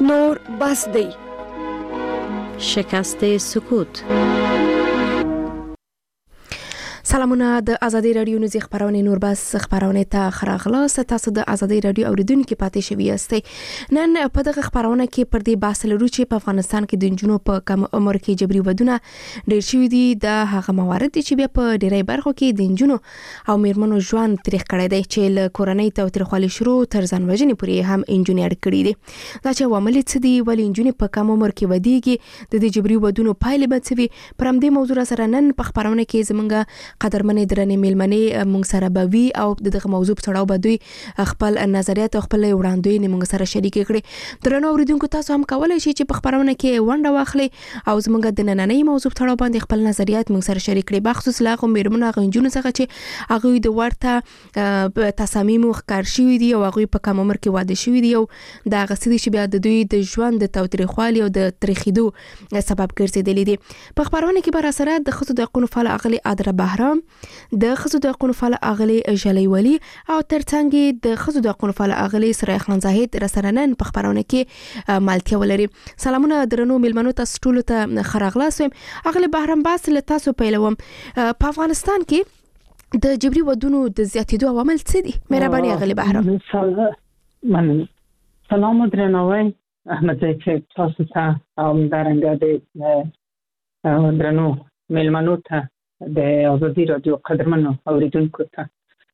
نور بس دی. شکست سکوت. سلامونه د ازادي رادیو نوزي خبرونه نور بس خبرونه ته خراغلاس تاسو د ازادي رادیو اوریدونکو پاتې شوي یاستئ. نن په دغه خبرونه کې پر دې بحث لرو چې په افغانستان کې د جنونو په کم عمر کې جبري ودونه ډېر شوي دي. د هغه موارد چې بیا په ډېری برخو کې د جنونو او میرمنو ژوند تاریخ کړی دی چې له کورنۍ تاوتریخوالي شروع تر ځان وژنې پورې هم انجونیر کړی دي. دا چې عوامل څه دي ولې انجونې په کم عمر کې ودیږي د دې جبري ودونو پایلې به څه وي پر همدې موضوع سره نن په خبرونه کې زمونږ قدرمنې درنې میلمنې موږ سره به وي او دغه موضوع په اړه به دوی خپل نظریات او خپل وړاندوینې موږ سره شریک کړي. درنو اوریدونکو تاسو هم کولای شئ چې په خبرونه کې ونډه واخلئ او زموږ د نننۍ موضوع په اړه باندې خپل نظریات موږ سره شریک کړئ. بخصوص لاغه میرمنو غنجونو څخه چې هغه د ورته تصامیم ښکار شوی دي او هغه په کم عمر کې واده شوی دي او دا غسدي چې بیا د دوی د ژوند د تاوتریخوالي او د تاریخیدو سبب ګرځیدلی دي. په خبرونه کې بر سره د خصوص د حقوقو فعال اغلی ادره بهرام د خصوص د حقوقو فعال اغلی جلی ولی او ترڅنګ د خصوص د حقوقو فعال اغلی سره خان زاهد رسنن په خبرونه کې مالتیا ولري. سلامونه درنو میلمنو تاسو ټول ته خراغلاسم. اغلی بهرام باس له تاسو پیلوم. په افغانستان کې د جبري ودونو د زیاتېدو عوامل څه دي؟ مهرباني اغلی بهرام. من سلام درنوي احمد زکی تاسو ته او درنګ د درنو میلمنو ته د ازادي رادیو قدرمنو اوریدونکو ته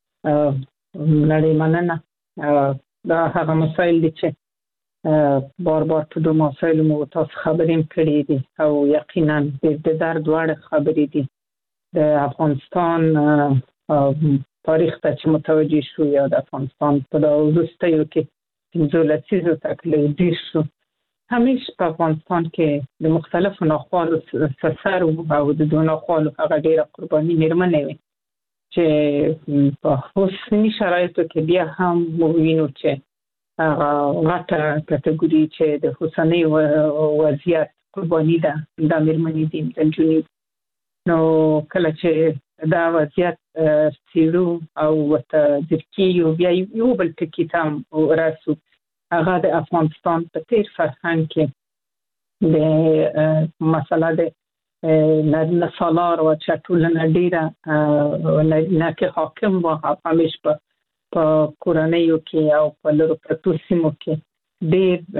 نړۍ مننه. دا هغه مسایل دي چې بار په دوه مسایلو مو تاسو خبرې کړې دي او یقینا د درد وړ خبرې دي. د افغانستان تاریخ ته چې متوجه شو یا د افغانستان په وروستیو کې 15 تکلیف ډیر شو. همیشه په افغانستان کې د مختلفو ناخوالو سر او د دوه ناخوالو هغه ډیره قرباني میرمنې وي چې په اوسني شرایطو کې بیا هم وینو چې هغه غټه کټګوري چې د اوسني وضعیت قرباني ده دا میرمنې دي د جنونو. نو کله چې دا وضعیت سیرو او ځکه بیا یو بل ټکی ته راسو هغه د افغانستان په تیر فرهنګ کې د مسله د نسالار و چټولنه ډیره نه کې حاکم و همیشه په کورنیو کې او په لرو پرتو سیمو کې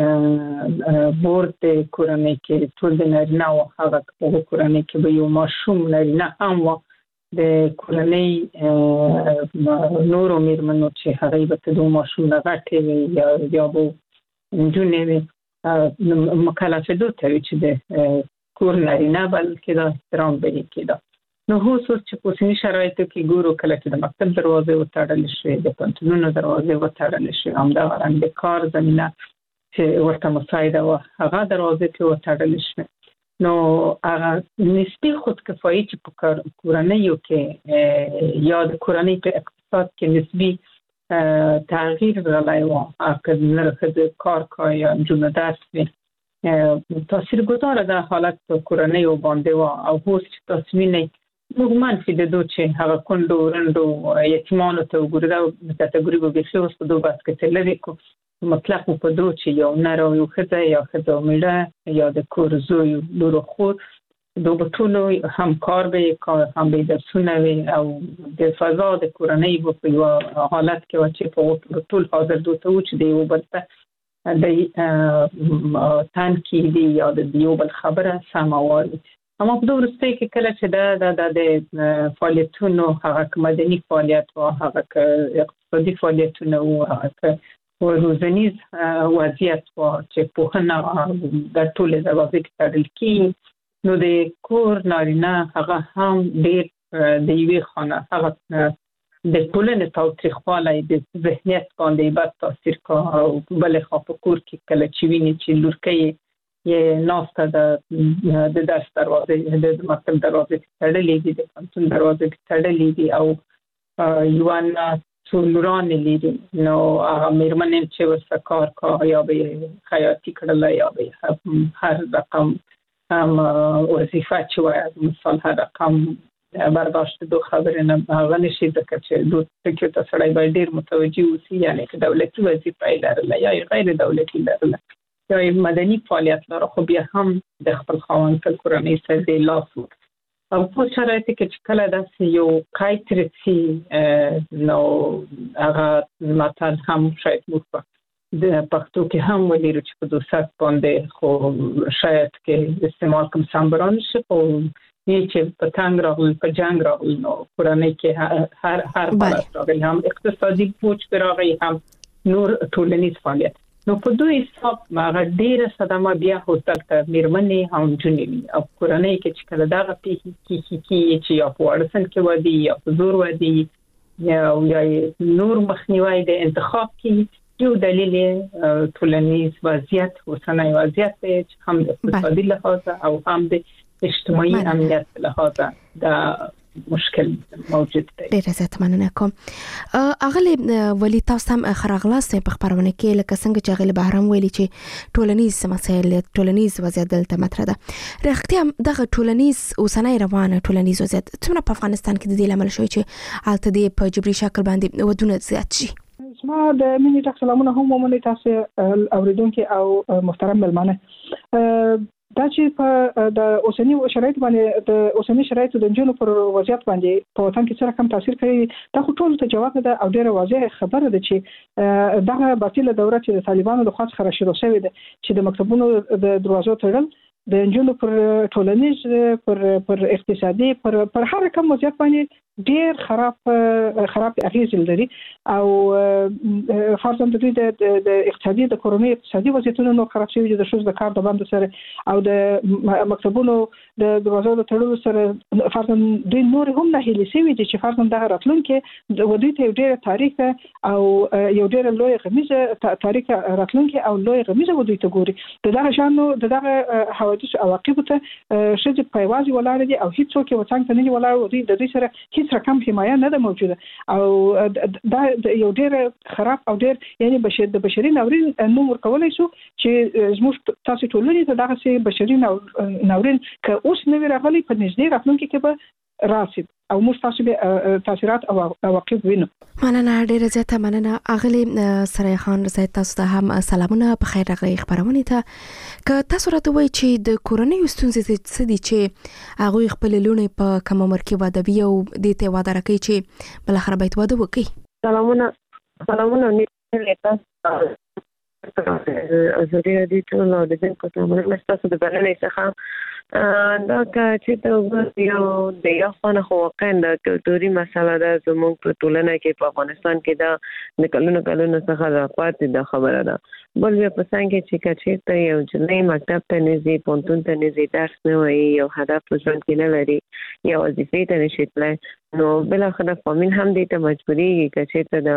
ډیر بورد کورنۍ کې ټول د نارینه او هغه کورنۍ کې به یو ماشوم نارینه هم و د کورنۍ نورو میرمنو چې هغه به ته دوه ماشوم غټې وي یا به نجونې وي مکلفه دوته وي چې د کور نارینه بلکې د احترام به یې کېده. نو خصوص چې په اوسني شرایطو کې ګورو کله چې د مکتب دروازې وتړل شي د پوهنتونونو دروازې وتړل شي همدغه رنګ د کار زمینه چې ورته مساعده و هغه دروازې کې وتړل شي. نو هغه نسبی خودکفایی چې په کورنیو کې یا د کورنۍ په اقتصاد کې نسبی تغییر راغلی و که نرخ د کار یا جمله درس وي تاثیرگذار در حالت په کورنیو باندې و او اوس چې تاسو وینئ موږ منفي د دو چې هغه کونډو رنډو یتیمانو ته وګورو دا کټګوري به بیخي اوس په دوه بحث کې لري کو مطلق په دو چې یو نر او یو ښځه یا ښځه او میړه یا د کور زوی لور او خور دوه ټولو هم کار به هم به درسونه وي او د فضا د کورنۍ په یو حالت کې و چې په ټول حاضر دوته و چې د یو بل ته د تنکي دی یا د یو بل خبره سماوالي. اما په دوه وروستۍ کې کله چې د فعالیتونو هغه مدني فعالیت او هغه اقتصادي فعالیتونه او هغه روزنیز وضعیت و چې په نه د ټول دروازې کې تړل کی نو د کور نارینه هغه هم ډیر د یوې خانه هغه د ټولنې تاوتریخوالی د ذهنیت باندې بد تاثیر کا او بل خوا په کور کې کله چې ویني چې لورکۍ یې ناسته د درس دروازې د مکتب دروازې کې تړلې دي د پوهنتون دروازې کې تړلې دي او یوه څلوران لیدي نو هغه میرمنې چې ورسره کار کا یا به خیاطي کړله یا به هر رقم وظیفه چې وایي مثال هر رقم برداشت دو خبرې نه هغه نشي ځکه چې دوه ټکي ته سړی باید ډېر متوجه اوسي یعنې که دولتي وظیفه یې لرله یا غیر دولتي لرله یا مدني فعالیت لري خو بیا هم د خپل خاوند په کورنۍ سره د لاس او په شرایط کې چې کله د یو قید رسي نو هغه متن هم شاید موږ د پښتو کې هم ولرو چې په دوسات باندې خو شاید کې استعمال کوم سمبران شي او چې په تنګ راغل په جنگ راغل نو کورنۍ کې هر حالت راغلی هم اقتصادي پوچ راغلی هم نور ټولنیز فعالیت نو په دوی حساب هغه ډیره صدمه بیا هوتل ته میرمنې هم جنوي او کورنۍ کې چې کله دا غپی کې چې یا په ورسن کې ودی یا په زور ودی یا نور مخنیوي د انتخاب کې یو دلیل ټولنیز وضعیت اوسنۍ وضعیت چې هم د اقتصادي لحاظ او هم د اجتماعي امنیت لحاظ دا مشکل موجود دی. ډیره زیات مننه کوم. اغلی ولی تاسو هم خراغلاست په خبرونه کې لکه څنګه چې اغلی بهرام ویلي چې ټولنیز مسایل ټولنیز وضعیت دلته مطرح ده. رښتیا دغه ټولنیز اوسنۍ روانه ټولنیز وضعیت څومره په افغانستان کې د دې لامل شوی چې حالت دې په جبري شکل باندې ودونه زیات شي. اسما د مینې ټاک سلامونه هم ومني تاسو اوریدونکو او محترم ملمنه دا چې په د اوسنی شرایط باندې د اوسنی شرایط د جنونو پر وضعیت باندې په وطن کې سره کم تاثیر کوي دا خو ټول ته جواب ده او ډیره واضحه خبره ده چې دغه باطله دوره چې د طالبانو له خوا څخه شروع شوې ده چې د مکتبونو د دروازو تړل د جنونو پر ټولنیز پر اقتصادي پر هر کوم وضعیت باندې ډیر خراب اغیز لري او فرضاً د دې د اقتصادي د کورونی اقتصادي وضعیتونو نو خراب شوی د شوز د کار د باندې سره او د مکتبونو د دروازو د تړلو سره فرضاً د نور هم نه هلي شوی چې فرضاً د راتلونکو د ودی ته ډیر تاریخ او یو ډیر لوی غمیزه تاریخ راتلونکو او لوی غمیزه ودی ته ګوري دغه شانو دغه حوادث عواقب ته شې په وازي ولاړ دي او هیڅ څوک یې وڅنګ ته نه ولاړ دي د دې سره هیڅ رقم حمایه نه ده موجوده او دا یو ډیر خراب او ډیر یعنی بشري ناورین نو ورکولای شو چې زموږ تاسو ټولنې ته دغه سي بشري ناورین که اوس نه راغلي په نږدې راتلونکي کې به راسي او موږ تاسو به تاثیرات او عواقب وینو. مننه ډیره زیاته مننه. اغلی سرای خان زید تاسو ته هم سلامونه په خیر راغلی خبرونه ته که تاسو راته وایي چې د کورنۍ ستونزې څه دي چې هغه خپل لونه په کوم عمر کې واده بي او د ته واده راکړي چې بل خبره باید واده وکړي. سلامونه نه تاسو ازادي دي ټول نو د دې کومه مستاسو د بلنې څخه دا چې ته یو خانه خو واقعا د کلتوري مسله ده زموږ په ټولنه کې په افغانستان کې دا د کلونو څخه راپاتې د خبره ده. بل بیا په څنګه چې کچې ته یو جنۍ مکتب ته نږدې پونتون ته نږدې درس نه وایي یو هدف په ژوند کې نه لري یا وظیفې ته نشي تللی نو بل اخر فامین هم دې ته مجبورېږي کچې ته د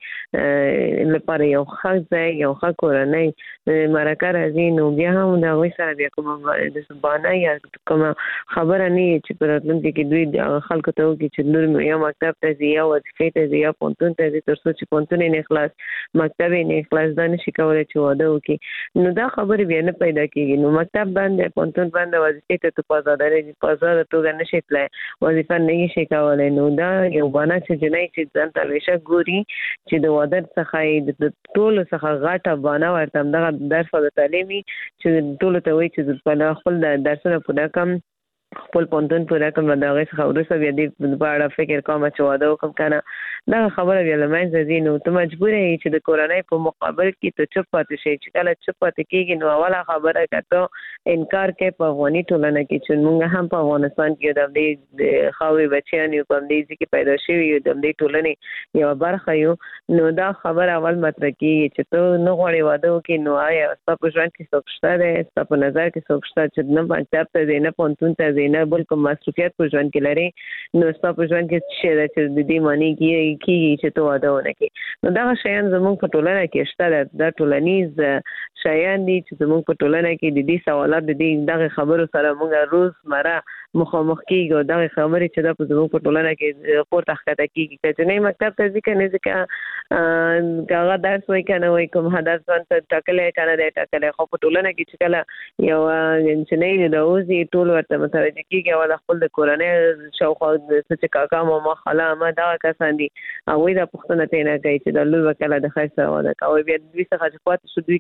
هغې لپاره یو ښه ځای یو ښه کورنۍ مرکه راځي نو بیا هم د هغوی سره بیا کومه د زبانه یا کومه خبره نه وي چې په راتلونکي کې دوی خلکو ته وکړي چې لور مې یا مکتب ته ځي یا وظیفې ته ځي یا پونتون ته ځي تر څو چې پونتون یې نه خلاص مکتب یې نه خلاص دا نشي کولی چې واده وکړي نو دا خبرې بیا نه پیدا کېږي نو مکتب باندې پونتون باندې وظیفې ته په آزاده توګه نشي تللی وظیفه نه شي کولی نو دا یو باندې چې جنۍ چې ځان ته ویشه ګوري چې د واده څخه د ټولو څخه غټه باندې ورته دغه درس او تعلیمي چې ټولو ته وایي چې خپل درسونه پوره کړم خپل پونتون پوره کړم دا غي څخه ورسره بیا دې په اړه فکر کوم چې واده وکم کنه دا خبره بیا لمنځه ځي نو ته مجبور یې چې د کورنۍ په مقابل کې ته چپ پاتې شې چې کله چپ پاتې کېږي نو اوله خبره کته انکار کوي په افغاني ټولنه کې چې موږ هم په افغانستان کې د دې خاوي بچیان یو په دې کې پیدا شوی یو د دې ټولنې یو برخه یو نو دا خبره اول مطرح کېږي چې ته نه غواړې واده وکړې نو آیا ستا په ژوند کې څوک شته دی ستا په نظر کې څوک شته چې نه مکتب ته ځې نه پونتون ته نه بل کوم مصروفیت په ژوند کې لري نو ستا په ژوند کې څه ده چې د دې معنی کېږي چې ته واده ونه کړې نو دغه شیان زموږ په ټولنه کې شته دا ټولنیز شیان دي چې زموږ په ټولنه کې د دې سوالات د دې دغه خبرو سره موږ روزمره مخامخ کېږو او دغه خبرې چې دا په زموږ په ټولنه کې پورته ښکته کېږي چې نه مکتب ته ځي که نه ځي که هغه درس وایي که نه وایي کوم هدف ځان ته ټاکلی که نه دی ټاکلی خو په ټولنه کې چې کله یو نجلۍ راوځي ټول ورته متوجه کېږي او د خپل د کورنۍ شاوخوا چې کاکا ماما خاله عمه دغه کسان دي هغوی دا پوښتنه ترې نه کوي چې دا لور به کله د خیر سره واده کوي بیا دوی څخه چې پاتې شو دوی که دا خبرې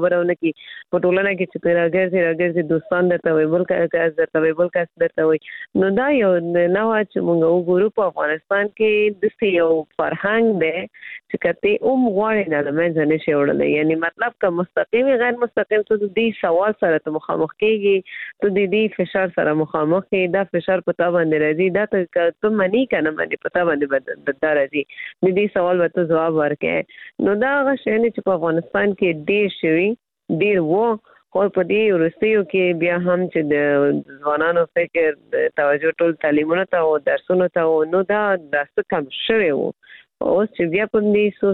خبرونه کی په ټولنه کې چې راګرځي دوستان درته وي بل کس درته وي بل کس درته وي نو دا یو نو چې موږ وګورو په افغانستان کې د یو فرهنګ دی چې کته غواړي نه لمنځه نشي وړل یعنی مطلب که مستقیم غیر مستقیم ته د دې سوال سره مخامخ کیږي ته د دې فشار سره مخامخ کې دا فشار پتا باندې راځي دا ته منی کنه باندې پتا باندې د راځي د دې سوال ورته جواب ورکړي نو دا هغه شی چې په افغانستان کې ډیر شوی ډیر وو خو په دې ورستیو کې بیا هم چې د ځوانانو فکر توجه ټول تعلیمونو ته او درسونو ته نو دا څه کم شوی وو اوس چې بیا په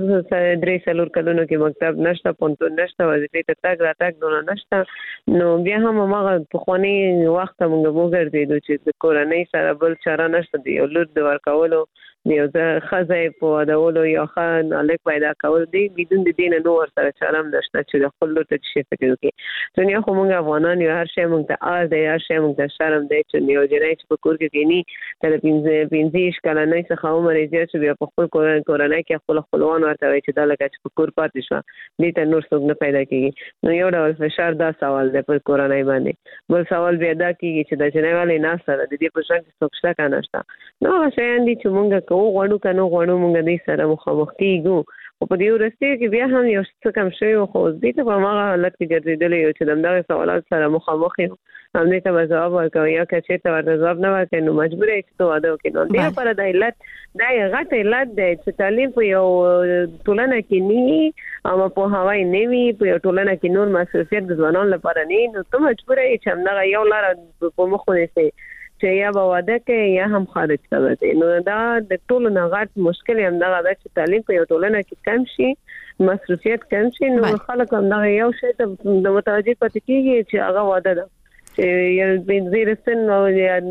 دې درې څلور کلونو کې مکتب نشته پونتون نشته وظیفې ته تګ راتګ دونه نشته نو بیا هم هغه پخوانی وخت موږ وګرځیدو چې د کورنۍ سره بل چاره نشته دی یو لور د ورکولو یو ځکه خزای په ودولو یو خان الک پیدا کول دی بدون د دین نو ور سره چارم نشته چې خپل لور ته شي فکر وکړي دنیا خو موږ افغانان یو هر شی موږ ته آر دی هر شی موږ ته شرم دی چې یو جنای چې په کور کې کینی تر 15 کاله نه څخه عمر یې چې بیا په خپل کورنۍ کې خپل خپلوان ورته وي چې دا لکه چې په کور پاتې شو دې ته نور څوک نه پیدا کیږي نو یو ډول فشار دا سوال دی په کورنۍ باندې بل سوال بیا دا کیږي چې د جنای والي نه سره د دې په شان څوک شته کنه نو هغه شی اندي چې موږ غواړو کنه غواړو موږ دې سره مخامخ کیږو او په دې ورسته کې بیا هم یو څه کم شوی خو دې ته په هغه حالت کې ګرځېدل یو چې دغه سوالات سره مخامخ یو هم دې ته جواب ورکوي یا چې ته ورته جواب نه ورکړې نو مجبور یې چې واده وکړې نو دې لپاره د علت دا یو غټ علت دی چې تعلیم په یو ټولنه کې نه او په هواي نه وي په یو ټولنه کې نور مسؤلیت د ځوانانو لپاره نه نو ته مجبور یې چې همدغه یو لار په مخ ونیسې چې یا به واده کې یا هم خارج کوي نو دا د ټولو نه غټ مشکل هم دا چې تعلیم په یو ټولنه کې کم شي مصرفیت کم شي نو خلک هم دا یو شی ته د متوجه پاتې کیږي چې هغه واده ده چې یو بنځیر سن او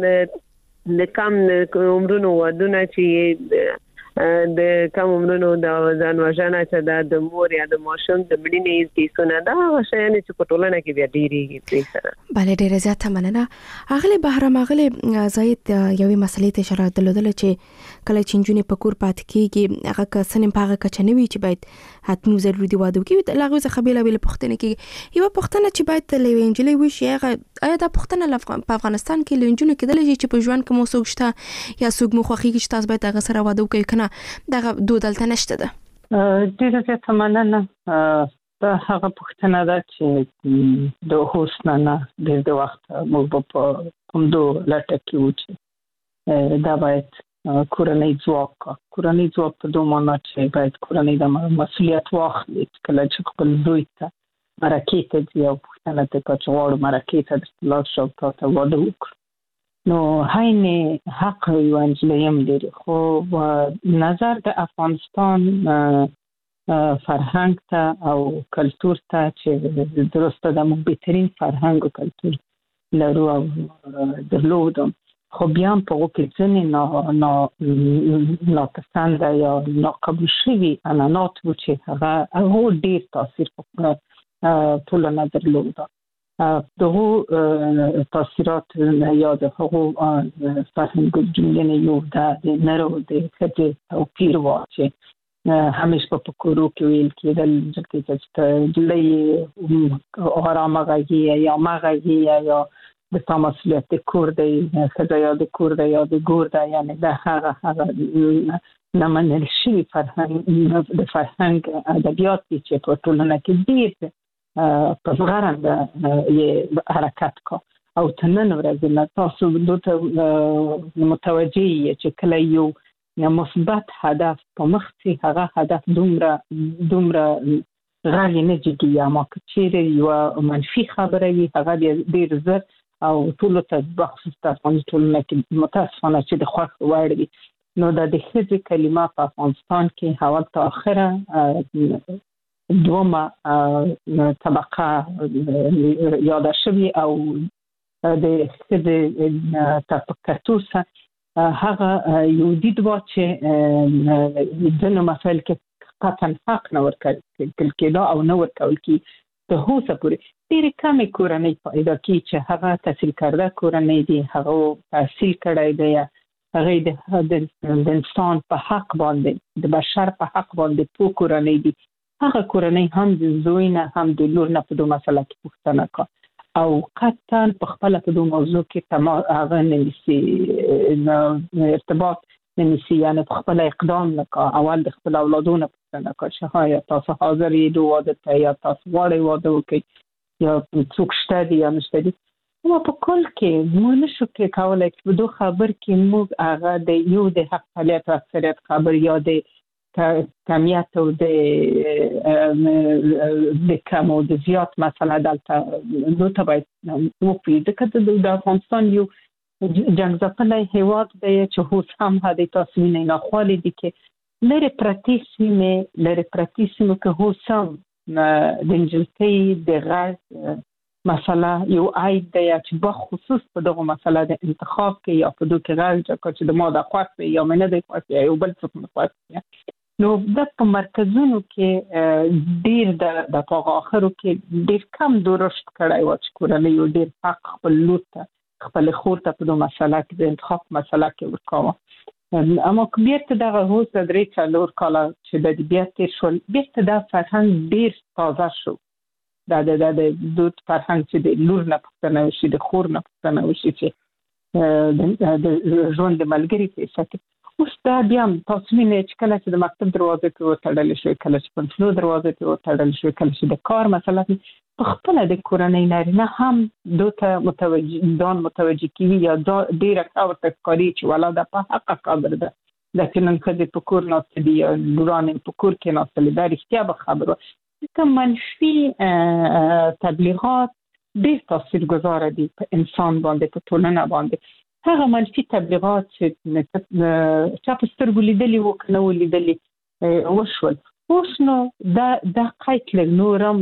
د کم عمرونو ودونه چې د کم عمرونو د ځان وژنه چې د مور یا د ماشوم د مړینې کیسونه دا شیان چې په ټولنه کې بیا ډیریږي په سره بل ډیره زیاته مننه اغلی بهرام اغلی زاید یوې مسلې ته اشاره درلودل چې کله چې جنونی په کور پات کیږي هغه کسنې په هغه کچنوي چې باید حتمي ضروري دی واده کوي لاغه څه خبيله ویل پښتنه کې یو پښتنه چې باید لوینجلې وشي هغه آیا دا پښتنه په افغانستان کې لوینجونه کېدل چې په ژوند کې مو سوګشته یا سوګ مخخي چې تاسو باید هغه سره واده کوي دغه دودلته نشته ده ډیره زیاته مننه دا هغه پوښتنه ده چې د حسن نه د وخت موږ په کوم دو لټه کې و چې دا باید کورنۍ ځواک په دوه معنا چې باید کورنۍ د مسؤلیت واخلي کله چې خپل دوی ته مرکې ته ځي او پوښتنه ته کوي مرکې ته د لاس شو ته واده وکړي نو هاینه حق وانجلیم لري خو نظر د افغانستان فرهنګ ته او کلچر ته چې درسته د موږ بهترین فرهنګ او کلچر لرو او درلودم خو بیا په وګړي ځنې ناپسند یا ناقبول شوي عنعنات و چې هغه ډیر تاثیر په ټولنه درلوده دغه تاثیرات یا د هغو فرهنګ جملې یو د نرو د خدای او پیر واچي همیشه په کورو کې ویل کېدل چې جلې آرامه غږی یا مغږی یا د تمثیلیت د کور دی خدای د کور دی یا د ګور دی یعنی د هغه نه منل شي فرهنګ د فرهنګ ادبیات چې په ټولنه کې ډیر په زغرند یې حرکت کو او تنن ورځ تاسو دوته متوجي چې کله یو مثبت هدف په مخ کې هغه هدف دومره غالي نه جدي یا ما کچېره یو منفي خبره وي هغه ډیر زر او ټول ته بخصوص تاسو ټول کې متاسفانه چې د خوښ وړ وي نو د دې کلمه په افغانستان کې حواله تر اخره دومره طبقه یاد شوی او د طبقاتوسه هغه یو دید وا چې د مسائل کې قطعا حق نه ورکړل کېده او نه ورکول کی ته هوسه پوری ډېر کم کورنۍ پیدا کی چې هغه تحصیل کرده کورنۍ دی هغه تحصیل کړی دی هغه د انسان په حق باندې د بشر په حق باندې په کورنۍ دی هغه کورنۍ هم د زوی نه هم د لور نه په دوه مسله کې پوښتنه کا او قطعا په خپل په دوه موضوع کې هغه نمیسي ارتباط نمیسي، یعنی په خپل اقدام نکا. اول د خپل اولادونه پوښتنه کا چې ها یا تاسو حاضر یې دوه واده ته یا تاسو غواړئ واده وکړئ یا څوک شته دي یا نشته دي. نو په کل کې موږ نشو کولای چې په دوه خبر کې موږ هغه د یو د حق فعالیت او اکثریت خبر یا د کمیت او د کم او د زیات مسله دلته نو ته باید وپیژنو چې د افغانستان یو جنگ ځپلی هیواد دی چې اوس هم هدي تاسو وینئ ناخوالې دي کې لرې پرتې سیمو کې اوس هم د نجلۍ د غږ مسله یو عیب دی چې بخصوص په دغه مسله د انتخاب کې یا په دوه کې غږ چې د ما د خوښ یا مې نه دی خوښ یا یو بل څوک نه خوښ. نو د په مرکزونو کې ډیر د په اخرو کې ډیر کم درشت کړای و چې کورنۍ یو ډیر حق خپل لور ته خپل خور ته په دوه مسله کې د انتخاب مسله کې ورکاوه. اما بیرته دغه هوس د 3-4 کاله چې د بیرته شول بیرته د فرهنګ ډیر تازه شو. د دوت فرهنګ چې د لور نه پوښتنه وشي د خور نه پوښتنه وشي چې د ژوند د ملګري په سکه اوس دا بیا تاسو وینئ چې کله چې د مکتب دروازه ته وتړل شي، کله چې پنځلو دروازه ته وتړل شي، کله چې د کار مثلا په خپل د کورنۍ نارینه هم دوته متوجه کیږي یا ډیره ورته ښکاري چې ولا د په حق خبر ده لکه نن ښځې په کور ناستې دي یا لورانې په کور کې ناستلې دا رښتیا به خبره که منفي تبلیغات ډیر تاثیرګذاره دي په انسان باندې په ټولنه باندې. هغه منفي تبلیغات چې چا په سترګو لیدلي و که نه و لیدلي وشول اوس نو دا قید لږ نورم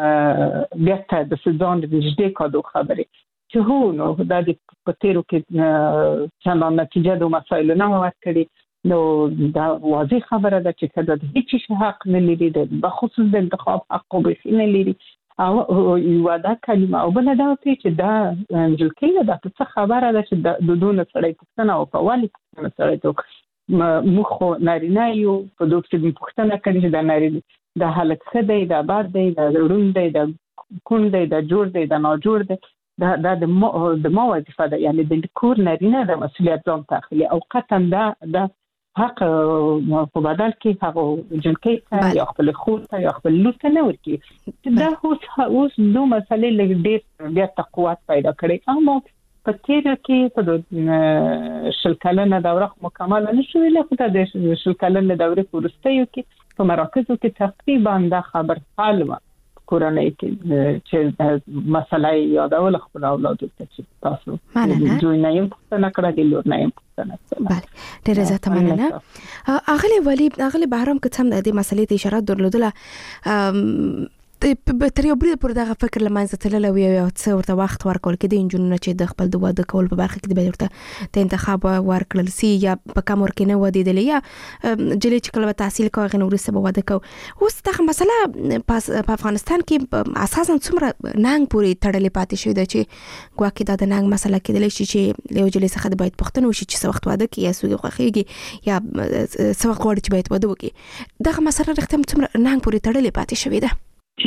بیرته د ځان د نږدې کادو خبرې چې هو نو دا د په تیرو کې چندان نتیجه د مسایلو نه ورکړي. نو دا واضح خبره ده چې ښځه د هیڅ شي حق نه لري، بخصوص د انتخاب حق خو بیخي نه لري. او یو دا کلمه او بل دا چې دا نجلۍ ده څه خبره ده چې د دونه سړی پوښتنه او په والي پوښتنه سړی ته مخ نارینه یو په دوه کې پوښتنه کوي چې دا نارینه د حالت څه دی، دا بار دی، دا روڼ دی، دا کون دی، دا جوړ دی، دا ناجوړ دی. دا د ما وظیفه ده، یعنی د کور نارینه د مسؤلیت ځان تاخلي او قطعا دا حق په بدل کې هغه جنکې یا خپل خور ته یا خپل لور ته نه ورکي. دا اوس دوه مسلې لږ ډېر بیا تقویت پیدا کړي. اما په تیرو کې په 10 کلنه دوره مکمل نه شوې، لکه د 10 کلنه دوره وروستیو کې په مراکزو کې تقریبا دا خبر حل و کورنۍ کې چې مسله یادول خپل اولادو ته چې تاسو دوی نه یم پوښتنه کړه دي لور نه یم پوښتنه. بله ډېره زیاته مننه. اغلی ولی اغلی بهرام که څم د دې مسلې ته اشاره درلودله تر یو بل پر دغه فکر لمانځه تلل او یو څه ورته وخت ورکول کې د انجونونو چې د خپل د واده کول په برخه کې د ورته د انتخاب ورکړل سي یا په کوم ورکې نه ودیدل یا جلې چې کله تحصیل کوي غن ورسره به واده کو. اوس دغه مسله په افغانستان کې اساسا څومره ننګ پوری تړلې پاتې شوې ده چې ګواکې دا د ننګ مسله کېدل شي چې له جلې څخه د باید پښتنو شي چې څه وخت واده کوي یا سوګي خوخيږي یا څه وخت غواړي چې باید واده وکړي. دغه مسله رښتیا څومره ننګ پوری تړلې پاتې شوې ده.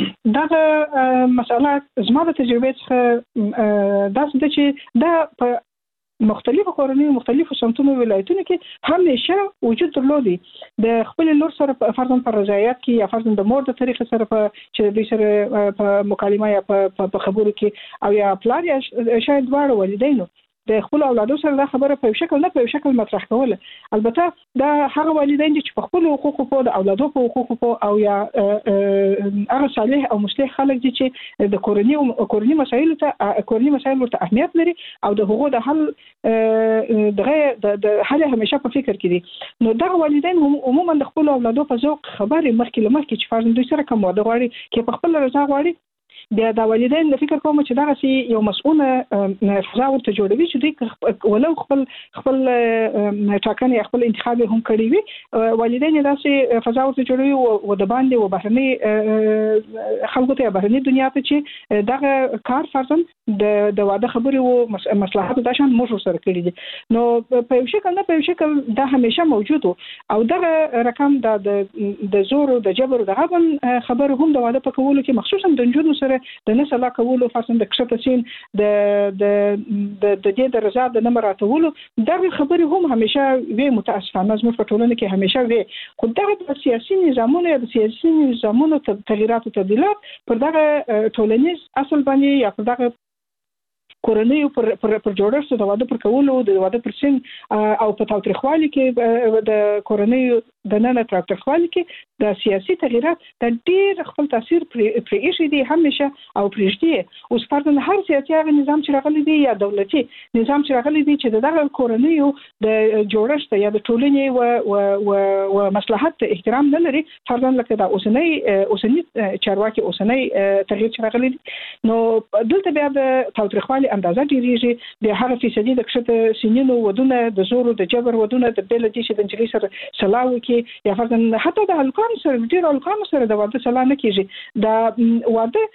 دغه مسله زما د تجربې څخه داسې ده چې دا په مختلفو کورنیو مختلفو سمتونو ولایتونو کې همیشه وجود درلودي. د خپل لور سره فرضاً په رضایت کې یا فرضاً د مور د طریقې سره چې دوی سره په مکالمه یا په خبرو کې او یا پلار یا شاید دواړه والدینو د خپل اولادو سره دا خبره په شکل نه په شکل مطرح کوله. البته دا هغه والدین چې په خپل حقوقو په د اولادو په حقوقو په او یا هغه صالح او مصلح خلک دي چې د کورنۍ مسایلو ته اهمیت لري او د حقوقو د حل د حل همیشه په فکر کې دي. نو دا والدین عموما د خپل اولادو په ذوق خبرې مخکې چې فرض دوی سره کوم واده غواړي کې په خپل رضا غواړي بیا د والدین د فکر کوم چې دغه سي یو مسؤله فضا ورته جوړوي چې دوی ولو خپل ټاکنې خپل انتخاب هم کړی وي والدین داسې فضا ورته جوړوي او د باندې و بهرني خلکو ته بهرني دنیا ته چې دغه کار فرضاً د واده خبرې او مصلحت د شان موږ سره کړی دي نو په یو شکل نه په یو شکل دا همیشه موجود او دغه رقم د زور او د جبر د غبن خبر هم د واده په کولو کې مخصوصا د جنونو سره د نسل کولو فرضاً د کښته سین د دې د رضا د نمبر اتولو دغه خبرې هم همیشه وی متاسفانه زموږ په ټولنه کې همیشه وی خو دغه سیاسي نظامونه د سیاسي نظامونو تغیرات او تبديلات پر دغه ټولنیز اصل باندې یا پر دغه کورنۍ پر جوړښت د واده پر کولو د واده پر سن او په تاوتریخوالي کې د کورنۍ د نن تاوتریخوالي کې د سیاسي تغیرات د ډیر خپل تاثیر پر ایشي دي همیشه او پرېږدي اوس فرضاً هر سیاسي هغه نظام چې راغلی دی یا دولتي نظام چې راغلی دی چې دغه کورنۍ د جوړښت یا د ټولنې او مصلحت احترام نه لري فرضاً لکه د اوسنی چارواکي اوسنی تغییر چې راغلی نو دلته بیا د تاوتریخوالي اندازه ډیریږي د هغه فیصدي د کښته سینینو ودونه د زور او د جبر ودونه د بل دي چې د انجلۍ سره سلاو کې یا فرضاً حتی د هلکانو سره ډیر هلکانو سره د واده سلا نه کیږي د واده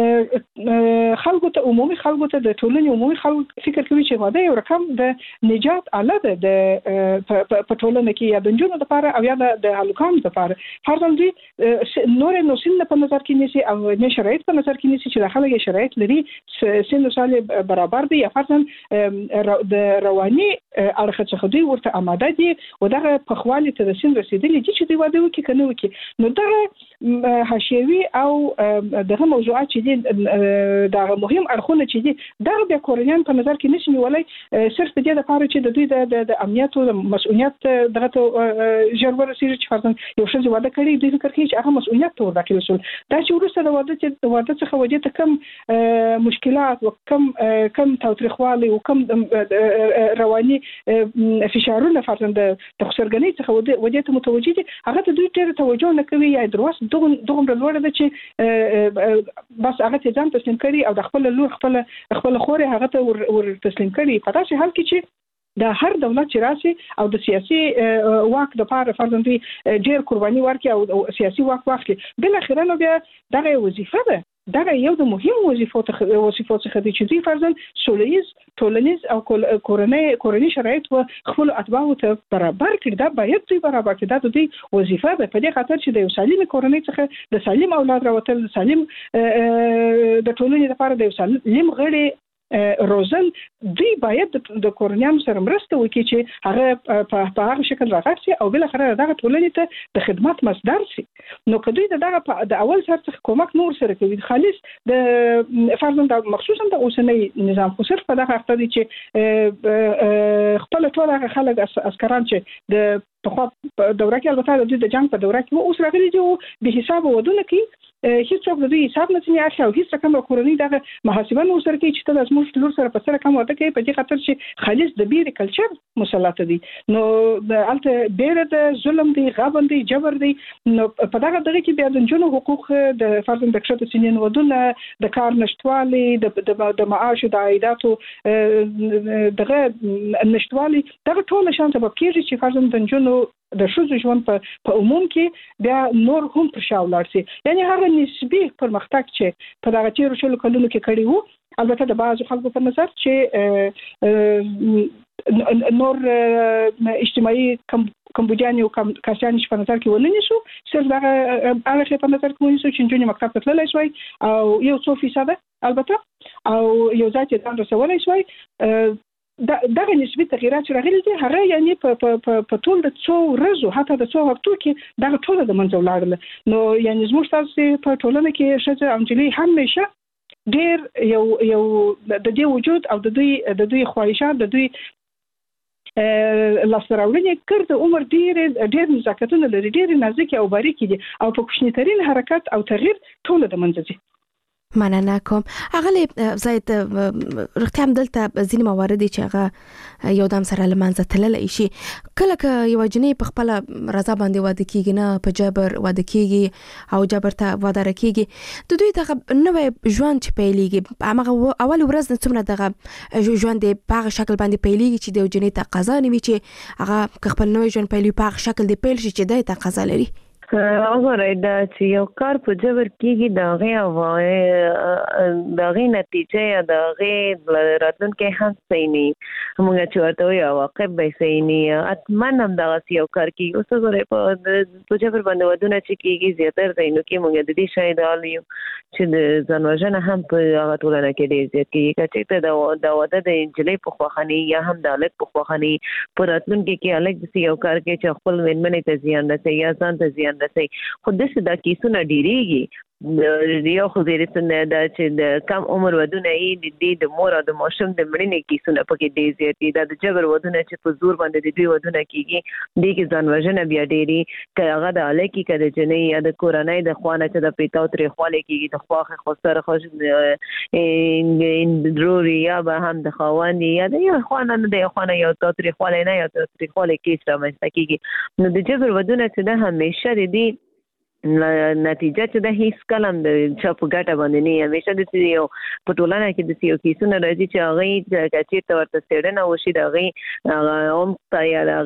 خلکو ته عمومي خلکو ته د ټولنې عمومي خلک فکر کوي چې واده یو رقم د نجات آله ده د په ټولنه کې یا د جنونو لپاره او یا د هلکانو لپاره فرضاً دوی نور نو سن په نظر کې نیسي او نه شرایط په نظر کې نیسي چې د خلک شرایط لري سن سال برابر دي یا فرضاً د رواني اړخ څخه دوی ورته آماده دي او دغه په خواله ته د سن رسیدلي دي چې دوی واده وکړي کنه وکړي نو دغه حشوي او دغه موضوعات چې دغه مهم اړخونه چې دي دغه د کورنیان په نظر کې نشي نیولای صرف د دې لپاره چې د دوی د امنیت او مسؤلیت دغه ژر ورسیږي چې فرضاً یو شخص واده کړي دوی فکر کوي چې هغه مسؤلیت ته ورداخل شول دا چې ورسره د واده څخه وجه ته کم مشکلات او کم تاوتریخوالي او کم رواني فشارونه فرضاً د خسرګنۍ څخه وجه ته متوجي دي هغه ته دوی ډېر توجه نه کوي یا دروس دغه لوړ ده چې بس هغه ته ځان تسلیم کړي او د خپل لور خپل خوري هغه ته ور تسلیم کړي په داسې حال کې چې د هر دولت چې راشي او د سیاسي واک د لپاره فرضاً دوی ډېر قرباني ورکړي او سیاسي واک واخلي بل اخیرا نو بیا دغه وظیفه ده دغه یو د مهم وظیفو څخه دي چې دوی فرضاً سولهییز ټولنیز او کورنۍ شرایط او خپل اتباعو ته برابر کړي دا باید دوی برابر کړي دا د دوی وظیفه ده په دې خاطر چې د یو سالم کورنۍ څخه د سالم اولاد راوتل سالم د ټولنې لپاره د یو سالم غړي روزل دوی باید د کورنیانو سره مرسته وکړي چې هغه په هغه شکل راغسي او بل اخر دغه ټولنې ته د خدمت مصدر شي نو کدوې دغه د اول سر څخه کومک نور سره کوي خالص د فرضاً د مخصوصا د اوسنۍ نظام خو صرف په دغه وخت دي چې خپل ټول هغه خلک عسکران چې د په دوره کې البته د جنگ په دوره کې اوس راغلي دي او به حساب ودونه کې هیڅ څوک د دې حساب نه څنګه اخلي او هیڅ رقم کورنۍ دغه محاسبه نو سره کې چې تاسو موږ لور سره په سره کوم وته کې په دې خاطر چې خالص د بیري کلچر مسلط دي نو د الته بیره د ظلم دي غبن دي جبر دي نو په دغه کې بیا د جنونو حقوق د فرضاً د کښته سنین ودونه د کار نشټوالي د معاش د عایداتو دغه نشټوالي دغه ټول شان سبب کیږي چې فرضاً د جنونو د شوزو ژوند په عموم کې بیا نور هم پر شاو لاړ شي یعنی هغه نسبی پرمختګ چې په دغه تیرو شلو کلونو کې کړی وو البته د بعضو خلکو په نظر چې نور اجتماعي کمبودیان او کاسيان په نظر کې ونه نیسو صرف دغه هغه په نظر کې ونیسو چې جنونې مکتب ته تللی شوی او 1% البته او یو ځای چې ځان رسولی شوی دغه نسبی تغیرات چې راغلي دي هغه یعنی په ټول د څو ورځو حتی د څو هفتو کې دغه ټول د منځ ولاړل نو یعنی زموږ تاسو په ټولنه کې شته انجلي همیشه ډیر یو د دې وجود او د دوی خواهشات د دوی لاسراوړنې کړ د عمر ډیر نزاکتونه لري ډیر نازک او باریک دي او په کوچنیترین حرکت او تغییر ټول د منځ دي مننه کوم. هغه زید رښتیا هم دلته ځینې موارد چې هغه یو دم سره لمانځه تللی شي. کله که یو جنې په خپل رضا باندې واده کیږي، نه په جبر واده کیږي او جبر ته واده راکیږي، د دوی دغه نوې ژوند چې پیلېږي، هغه اول ورځ نه څومره دغه ژوند په هغه شکل باندې پیلېږي چې د جنې تقاضا نه وي چې هغه خپل نوې ژوند پیلوي په هغه شکل دی پیل شي چې د تقاضا لري. هغه دا چې یو کار په جبر کېږي د هغې نتیجه یا د هغې راتلونکی هم صحیح نه وي. موږ چې ورته وایو عواقب به صحیح نه وي. حتما همدغسې یو کار کېږي. اوس وګورئ په جبر باندې ودونه چې کېږي زیاتره ځایونو کې موږ د دې شاید حال یو چې د ځان وژنه هم په هغه ټولنه کې ډېر زیات کېږي. که چېرته د واده د نجلۍ په خوښه نه یا هم د هلک په خوښه نه په راتلونکي کې هلک داسې یو کار کوي چې خپل مېرمنې ته زیان رسوي یا ځان ته زیان رسي. خو داسې دا کیسونه ډېرېږي. یو خو ډېرې دا چې د کم عمر ودونه یې د مور او د ماشوم د مړینې کیسونه پکې ډېر زیات دي. دا د جبر ودونه چې په زور باندې د دوی ودونه کېږي، دې کې ځان وژنه بیا ډېرې، که هغه د هلک که د جنۍ یا د کورنۍ د خوا نه چې د پیتا او ترېخوالی کېږي، د خواښې خوسر ضرور یا به هم د خاوند یا د یو خوا نه د یو خوا نه یو تاوتریخوالی نه یو تاوتریخوالی کیس رامنځته کېږي. نو د جبر ودونه چې ده همیشه د دې نتیجه چې د هیڅ کلم د چا په ګټه باندې نه. همیشه د یو په ټولنه کې د یو کیسونه راځي چې هغې که چېرته ورته څېړنه وشي د هغې عمق ته یا د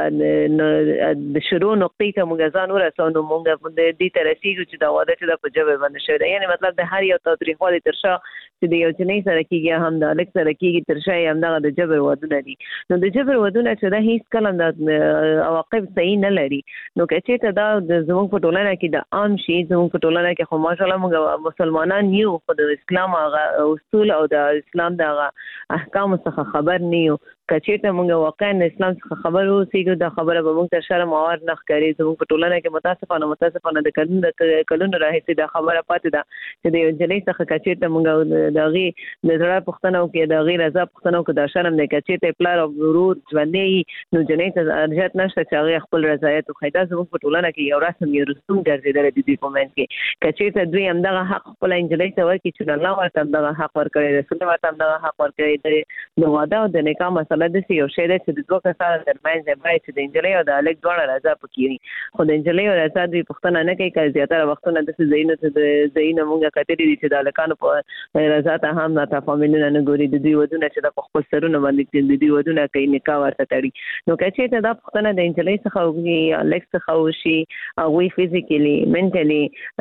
هغې د شروع نقطې ته موږ ځان ورسوو، نو موږ دې ته رسېږو چې دا واده چې دا په جبر باندې شوی دی. یعنې مطلب د هر یو تاوتریخوالي تر شا چې د یو جنۍ سره کېږي هم د هلک سره کېږي تر شا یې همدغه د جبر ودونه دي. نو د جبر ودونه چې دا هیڅ کله د عواقب صحیح نه لري. نو که چېرته دا زموږ په ټولنه کې د عام شي، زموږ په ټولنه کې خو ماشاءالله موږ مسلمانان یو، خو د اسلام هغه اصول او د اسلام د هغه احکامو څخه خبر نه یو. که چېرته موږ واقعا د اسلام څخه خبر اوسېږو، دا خبره به موږ ته شرم او عار نه ښکاري. زموږ په ټولنه کې متاسفانه د کلونو راهیسې دا خبره پاتې ده چې د یو نجلۍ څخه که چېرته موږ د هغې د زړه پوښتنه وکړو، د هغې رضا پوښتنه وکړو، دا شرم دی. که چېرته پلار او ورور ژوندی وي، نو نجلۍ ته ارجحیت نشته چې هغې خپل رضایت وښایي. دا زموږ په ټولنه کې یو رسم یو رسوم ګرځېدلی د دوی په منځ کې. که چېرته دوی همدغه حق خپله نجلۍ ته ورکړي چې الله ورته همدغه حق ورکړی، رسول ورته همدغه حق ورکړی، د واده او د نکاح مسله داسې یو شی دی چې د دوه کسانو ترمنځ دی، باید چې د نجلۍ او د هلک دواړه رضا پکې وي. خو د نجلۍ او رضا دوی پوښتنه نه کوي. که زیاتره وختونه داسې ځایونه موږ کتلي دي چې د هلکانو په رضا ته هم تفاهمونه نه ګوري. د دوی ودونه چې د په خپل سرونه باندې د دوی ودونه کوي، نکاح ورته تړي. نو که چېرته دا پوښتنه د نجلۍ څخه وکړي، هلک څخه وشي، هغوی فزیکلي منټلي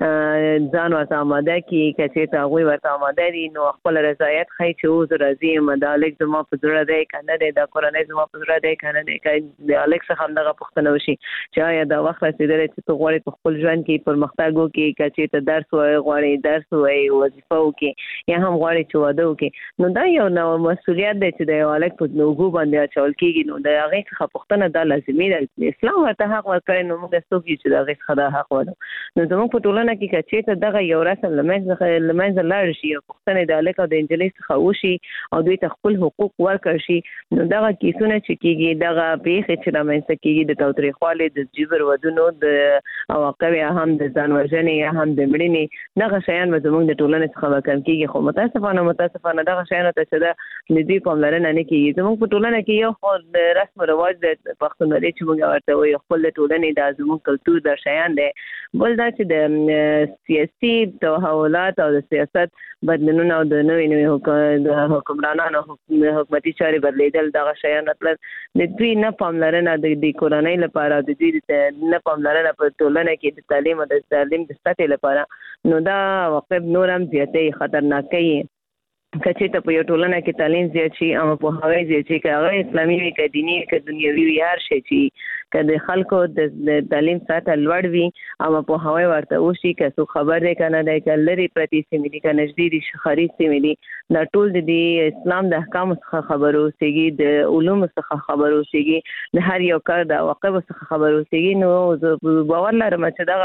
ځان ورته آماده کړي، که چېرته هغوی ورته آماده دي، نو خپل رضایت ښایي چې اوس راځي یم، دا هلک زما په زړه دی که نه دی، دا کورنۍ زما په زړه دی که نه دی. که د هلک څخه همدغه پوښتنه وشي چې آیا دا وخت رسېدلی چې ته غواړې په خپل ژوند کې پرمختګ وکړې، که چېرته درس غواړې درس ووایې، وظیفه وکړې، یا هم غواړې چې واده وکړې، نو دا یو نوی مسؤلیت دی چې د یو هلک په اوږو باندې اچول کېږي. نو د هغې څخه پوښتنه دا لازمي ده. اسلام ورته حق ورکړی، نو موږ څوک یو چې د هغې څخه دا حق ولرو. نو زموږ په ټولنه کې که چېرته دغه یو رسم له منځه لاړ شي، او پوښتنې د هلک او د نجلۍ څخه وشي او دوی ته خپل حقوق ورکړل شي، نو دغه کیسونه چې کېږي، دغه پیښې چې رامنځته کېږي د تاوتریخوالي، د جبر ودونو، د عواقب یا هم د ځان وژنې یا هم د مړینې، دغه شیان به زموږ د ټولنې څخه به کم کېږي. خو متاسفانه دغه شیانو ته چې ده د دوی پاملرنه نه کېږي. زموږ په ټولنه کې یو خو د رسم و رواج د پښتونولي چې موږ ورته وایو، خپل د ټولنې دا زموږ کلتور دا شیان دی. بل دا چې د سیاسي تحولات او د سیاست بدلونونه او د نوې حکمرانانو حکومتي چارې بدلیدل، دغه شیان مطلب د دوی نه پاملرنه د کورنۍ لپاره، د دوی نه پاملرنه په ټولنه کې د تعلیم او د تعلیم د سطحې لپاره، نو دا عواقب نور هم زیاتې خطرناک کوي. که چېرته په یو ټولنه کې تعلیم زیات شي، عامه پوهاوی زیات شي، که هغه اسلامي وي که دیني که دنیوي وي، هر شی چې که د خلکو د تعلیم سطحه لوړ وي، عامه پوهاوی ورته وشي، که څوک خبر دی که نه دی، که لرې پرتې سیمې دي که نږدې دي ښاري سیمې دي، دا ټول د دې اسلام د احکامو څخه خبر اوسېږي، د علومو څخه خبر اوسېږي، د هر یو کار د عواقبو څخه خبر اوسېږي. نو زه باور لرم چې دغه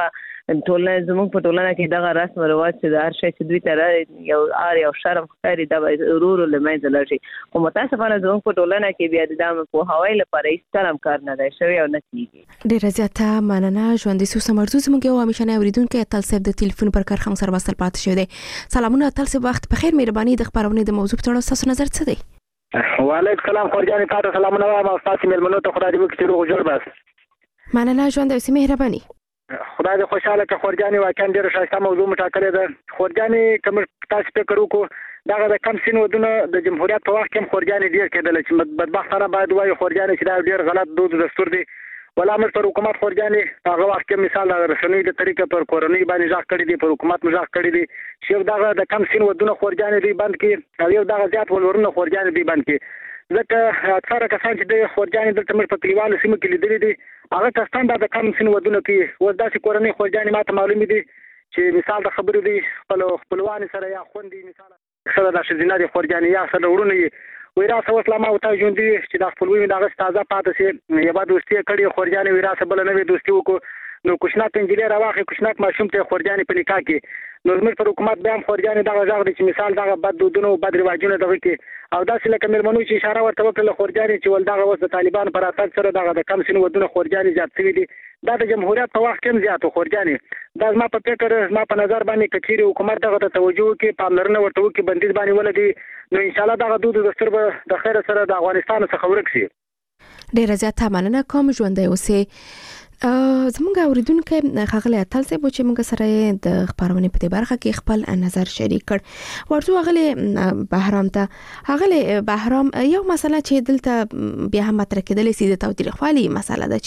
ټولنه زموږ په ټولنه کې دغه رسم او رواج چې د هر شي چې دوی ته یو شرم ښکاري دا ورور له منځه لاړ شي. خو متاسفانه زموږ په ټولنه کې بیا د پوهاوي لپاره هیڅ کار نه دی شوی او نه کیږي. ډیره زیاته مننه. ژوندې سوسه مرزو زموږ یو همیشنه اوریدونکو اتل صاحب د ټلیفون پر کار خم سره وصل پاتې شوی دی. سلامونه اتل صاحب، وخت بخیر. مهرباني د خبرونه د موضوع په اړه تاسو نظر څه دی؟ وعلیکم السلام خورجان، تاسو سلامونه وایم او تاسو مېلمنو ته خدای دې وکړي روغ جوړ بس. مننه ژوند او مهرباني. خدای دې خوشاله کړي. خورجان واقعا ډېره ښایسته موضوع مټاکلې ده. خورجان کوم تاسو فکر وکړو دغه د کم سین ودونه د جمهوریت په وخت کې خورجان ډېر کېدل چې بدبختانه باید وایي خورجان چې دا ډېر غلط دود دستور دی. ولا امر پر حکومت خورجان هغه وخت کې مثال د رسنۍ د طریقې پر کورنۍ باندې ځاخ کړی دی، پر حکومت مزاح کړی دی چې دغه د کم سین ودونه خورجان دی بند کې او یو دغه زیات ولورونه خورجان دی بند کې. ځکه اکثره کسان چې د خورجان دلته موږ په کلیوالو سیمو کې لیدلي دي هغه کسان د کم سین ودونه کوي. اوس داسې کورنۍ خورجان ماته معلوم دي چې مثال د خبرې دی خپلوان سره یا خوندې مثال سره د شزینه دي خورجان یا سره ورونه ویراسه وسلامه او تا ژوند دي چې د خپلوي دغه تازه پاتې سي یبا دوستي کړي خورجان ویراسه بل نه وي دوستي وکړو نو کوشناک انجلیر راوخه کوشناک ماشوم ته خورجان په نکاح کې نو زموږ پر حکومت بیا خورجان دغه ځاغ دي چې مثال دغه بد دودونو بد رواجونه دغه کې او داسې لکه مېرمنو چې اشاره ورته وکړه خورجان چې ول دغه وس د طالبان پر اتل سره دغه د کم سین ودونه خورجان زیات شوی دي. دا د جمهوریت په وخت کې زیاتو خورجان دا ما په فکر ما په نظر باندې کچيري حکومت دغه ته توجه کوي پاملرنه ورته کوي بندیز باندې ولګي نو ان شاء الله دغه دود دستور به د خیر سره د افغانستان څخه ورک شي. ډیره زیاته مننه کوم ژوندې اوسه. زموږ اوریدونکو خغلی اتل صاحب چې موږ سره د خبرونه په برخه کې خپل نظر شریک کړ ورته غلی بهرام ته غلی بهرام یو مسله چې دلته بیا هم مطرح کېدلې سي د توتریخوالي مسله ده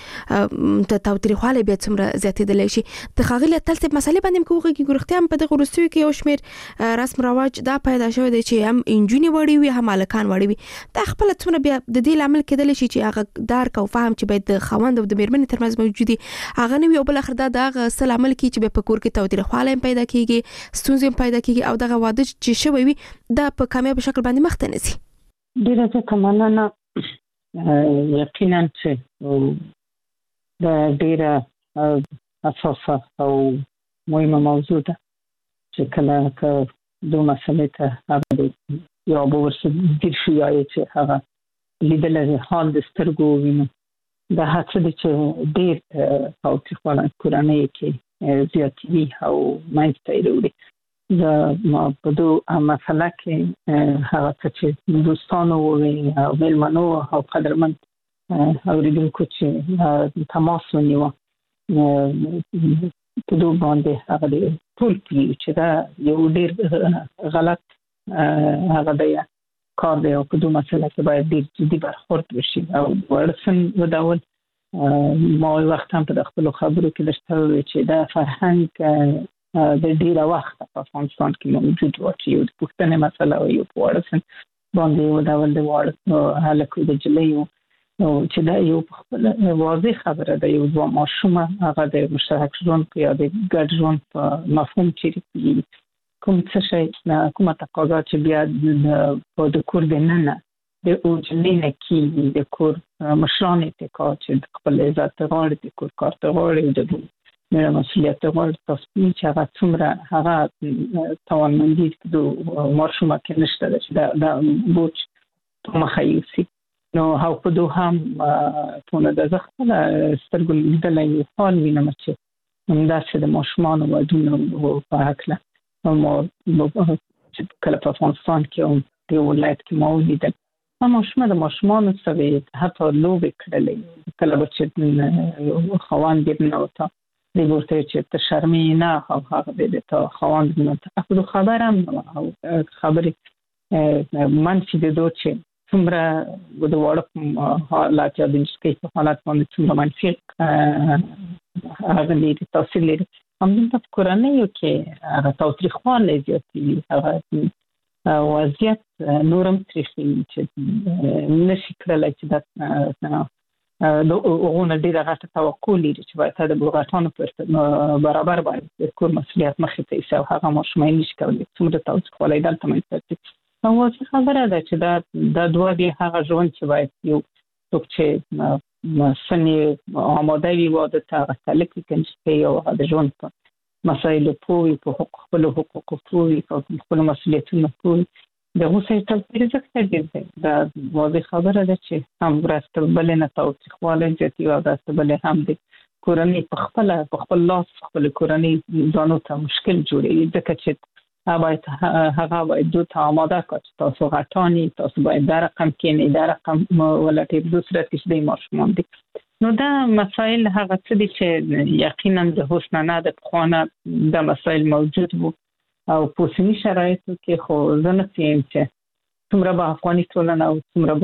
چې ته توتریخوالي بیا څومره زیاتېدل شي د خغلی اتل صاحب مسله باندې کوږي ګورختي هم په دغه ورستیو کې یو شمیر رسم رواج دا پیدا شوی دی چې هم انجونی وړي وي هم الکان وړي وي دا خپل څومره بیا د دې عمل کېدل شي چې هغه دار کو فهم چې باید د خوند او د میرمنې ترمنځ موجودي هغه نه وي او بل اخر دا دغه سل عمل کی چې په کور کې توتریخواله پیدا کیږي ستونزې پیدا کیږي او دغه واده چې شوی وي دا په کامیاب شکل باندې مخ ته نسی. ډیره څه مننه. یقینا چې د ډیره اساسه او مهمه موضوع ده چې کله دوه مسلې ته هغه یو به ورسره ډیر شي چې هغه لیدل حال د سترګو ویني دا هڅه دي چې ډېر توتریخواله کورنۍ کې زیاتوي او منځته یې راوړي. زه په دوه مسله کې هغه څه چې دوستانو ووي او مېلمنو او قدرمن اوریدونکو چې تماس ونیوه په دوه باندې هغه ټول پوهېږي چې دا یو ډېر غلط هغه دی کار دی او په دوه مسله کې باید ډېر جدي برخورد وشي او ورسن ودول ما وخت هم په خپل خبرو کې درته وی چې دا فرهنګ د ډیره وخت په افغانستان کې موجود و چې یو پښتنه مسله او یو ورسن باندې ودول د وړ هلکو د جلیو او چې دا یو خپل واضح خبره ده یو ځوان ماشوم هغه د مشترک ژوند په یا د ګډ ژوند په مفهوم چې کوم څه شي کومه تقاضا چې بیا په د کور د ننه د اوجنینه کې د کور مشرانې ته کا چې خپل عزت غواړي د کور کار ته غواړي د مېره مسؤلیت غواړي تاسو چې هغه څومره هغه توانمندي د ماشومه کې نشته چې دا بوج په مخایوسي نو هاو په دوه هم په د ځخله سترګل لیدلې حال وینم چې همداسې د ماشومان او دونو په حقله ما کله په افغانستان کې په ولایت کې ما ولیدل ماشومان د ماشومان سره حتی لوبې کړلې کله به چې خوان دې نه وته دې ورته چې ته شرمې نه هغه دې ته خوان دې نه ته خبرم خبرې منفي د دوه چې څومره د وړ حالات یا د نسکې په حالات باندې څومره منفي هغه دې تاثیر لري همدلته په کورنیو کې هغه توتریخواله زیاتوي هغه وضعیت نورم تریخي چې نشي کړلی چې دا هغونه ډېره غټه توقع لري چې باید د بلغتانو په برابر باندې د کور مسؤلیت مخې ته ایسي او هغه ماشومان نشي کولی څومره توتریخوالی دلته منځته واضح خبره ده چې دا دوه دی هغه ژوند چې باید یو څوک چې سنې آماده وي واده ته غتلک کنځي او د ژوند په مسایلو پوي په خپل حقوقو پوي او خپل مسؤلیتونو پوي د غوسه تل ځکه دی دا واضح خبره ده چې هم ورسته بل نه تاوتریخواله جدي او ورسته بل هم دي کورنۍ په خپل لاس خپل کورنۍ ځانو ته مشکل جوړوي ځکه چې هغه باید دوی ته آماده کړي تاسو غټانی تاسو باید در رقم کې در رقم ولټي د صورت کې د ماشومان دي نو دا مسائل هغه څه دي چې یقینا د حسن نه د خوانه د مسائل موجود وو او په سیمه شرایطو کې خو زنه سیم چې څومره به افغاني ټولنه او څومره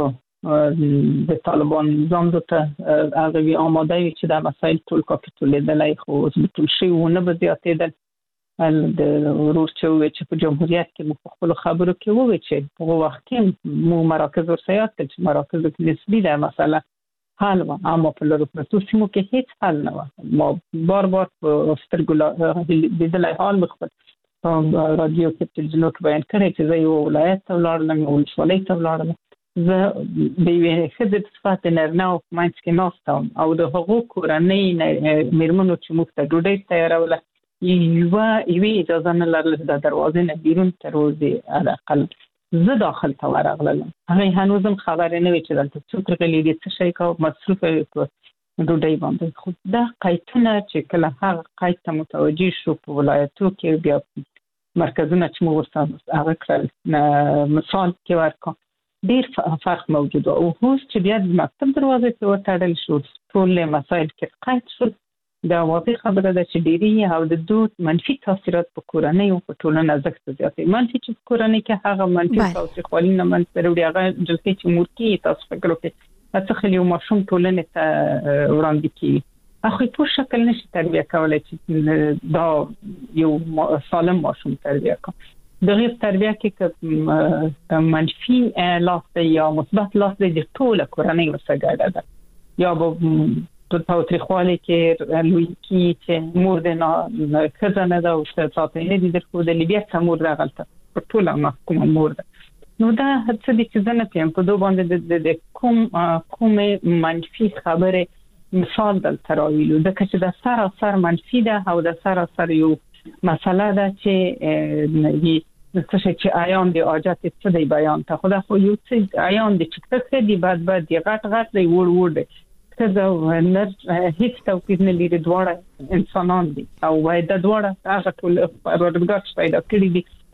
به د طالبان نظام ته هغه وی آماده وي چې دا مسائل ټول کاپیټول دلای خو ټول شی ونه به زیاتېدل د ورور چې په جمهوریت کې مو خپل خبرو کې وویل چې په وخت کې مو مراکز ورسیات چې مراکز کې نسبی ده مسله حل و اما په لورو پرتو سیمو کې هیڅ حل نه و ما بار په سترګو د دلای حال مخبر رادیو کې تلویزیون کې بیان کړی چې زه یو ولایت ته ولاړم او ولسوالۍ ته ولاړم زه د یوې ښځې صفات نرنه او مینځ کې ناستم او د هغو کورنۍ میرمنو چې موږ ته ډوډۍ تیاروله یوه اجازه نه لرله د دروازې نه بیرون تر ورځې حداقل زه داخل ته ورغلم هغه هنوزم خبر نه وی چې دلته څوک غلي دي څه شي کو مصرف په ډوډۍ باندې خو دا قایتونه چې کله هغه قایت ته متوجي شو په ولایتو کې بیا مرکزونه چې مو ورسره هغه کړل مثال کې ورکو ډیر فرق موجود او اوس چې بیا د مکتب دروازې ته وتړل شو ټول مسائل کې قایت شو دا واضح خبره ده چې ډیری او د دوه منفي تاثیرات په کورنۍ او په ټولنه زغت زیاتې منفي چې کورنۍ کې هغه منفي تاثیرات نه منځ وروړي هغه جلسې چې مورکی تاسو فکر وکړئ چې خلی یو ماشوم ټولنه ته وړاندې کیږي اخو په شکل نشي تربیه کولای چې دا یو سالم ماشوم تربیه کوي دغه تربیه کې منفي لاس یا مثبت لاس د ټول کورنۍ وسګاډه ده یا به په تاریخوالي کې لوی کی چې مور د نه خزانه ده او ستاسو نه دي درکو د لیبیا څخه مور راغلته په ټوله محکومه مور ده نو دا هڅه دي چې زنه پم په دوه باندې د کوم منفي خبره مثال دل تراویلو د کچې د سر منفي ده او د سر یو مسله ده چې چې آیان دی اجازه څه دی بیان ته خدا خو یو څه آیان دی چې څه دی بعد دی غټ دی وړ دی کله هیڅ توپیر نه لري دواړه انسانان دي او باید د دواړه هغه ټول پروردګار پیدا کړی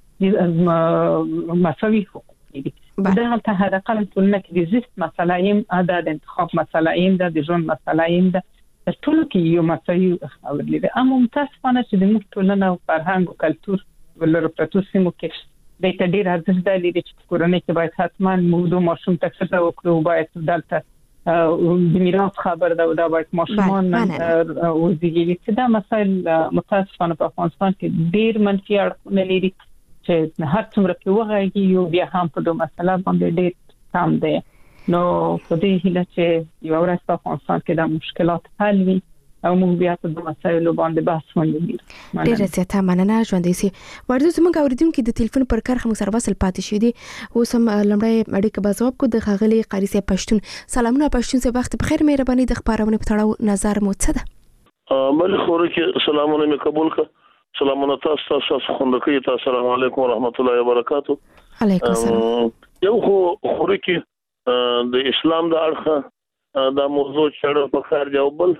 دي مساوي حقوق دي دا ته هغه قلم ټولنه کې د زیست مسله ایم د انتخاب مسله ایم د ژوند مسله ایم د ټول کې یو مساوي خبر لري اما متاسفانه چې د موږ ټولنه او فرهنګ او کلچر ولر پرتو سیمو کې د تدیر ارزښت د لري چې کورنۍ کې باید حتما موږ ماشوم ته څه وکړو باید دلته د میراث خبر دا باید ماشومان وزګي چې دا مسائل متاسفانه په افغانستان کې ډیر منفي اړخونه لري چې هر څومره کې وغږی یو بیا هم په دوه مسله باندې ډیر کم دی نو په دې هیله چې یو ورځ په افغانستان کې دا مشکلات حل وي او موږ بیا په دوه مسایلو باندې بحث وکړو ډیره زیاته مننه ژوندې سي ورته زموږ اوریدونکو د ټلیفون پر کار هم سره وصل پاتې شو دي اوس هم لمړی اړیکه به جواب کو د خغلی قاری سي پښتون سلامونه پښتون سي وخت بخیر مهرباني د خبرونه په تړاو نظر مو څه ده مل خوري کې سلامونه مې قبول ک سلامونه تاسو خوندکې تاسو السلام علیکم ورحمت الله وبرکاتہ علیکم السلام یو خوري کې د اسلام د اړخه دا موضوع چړ په خار جوابل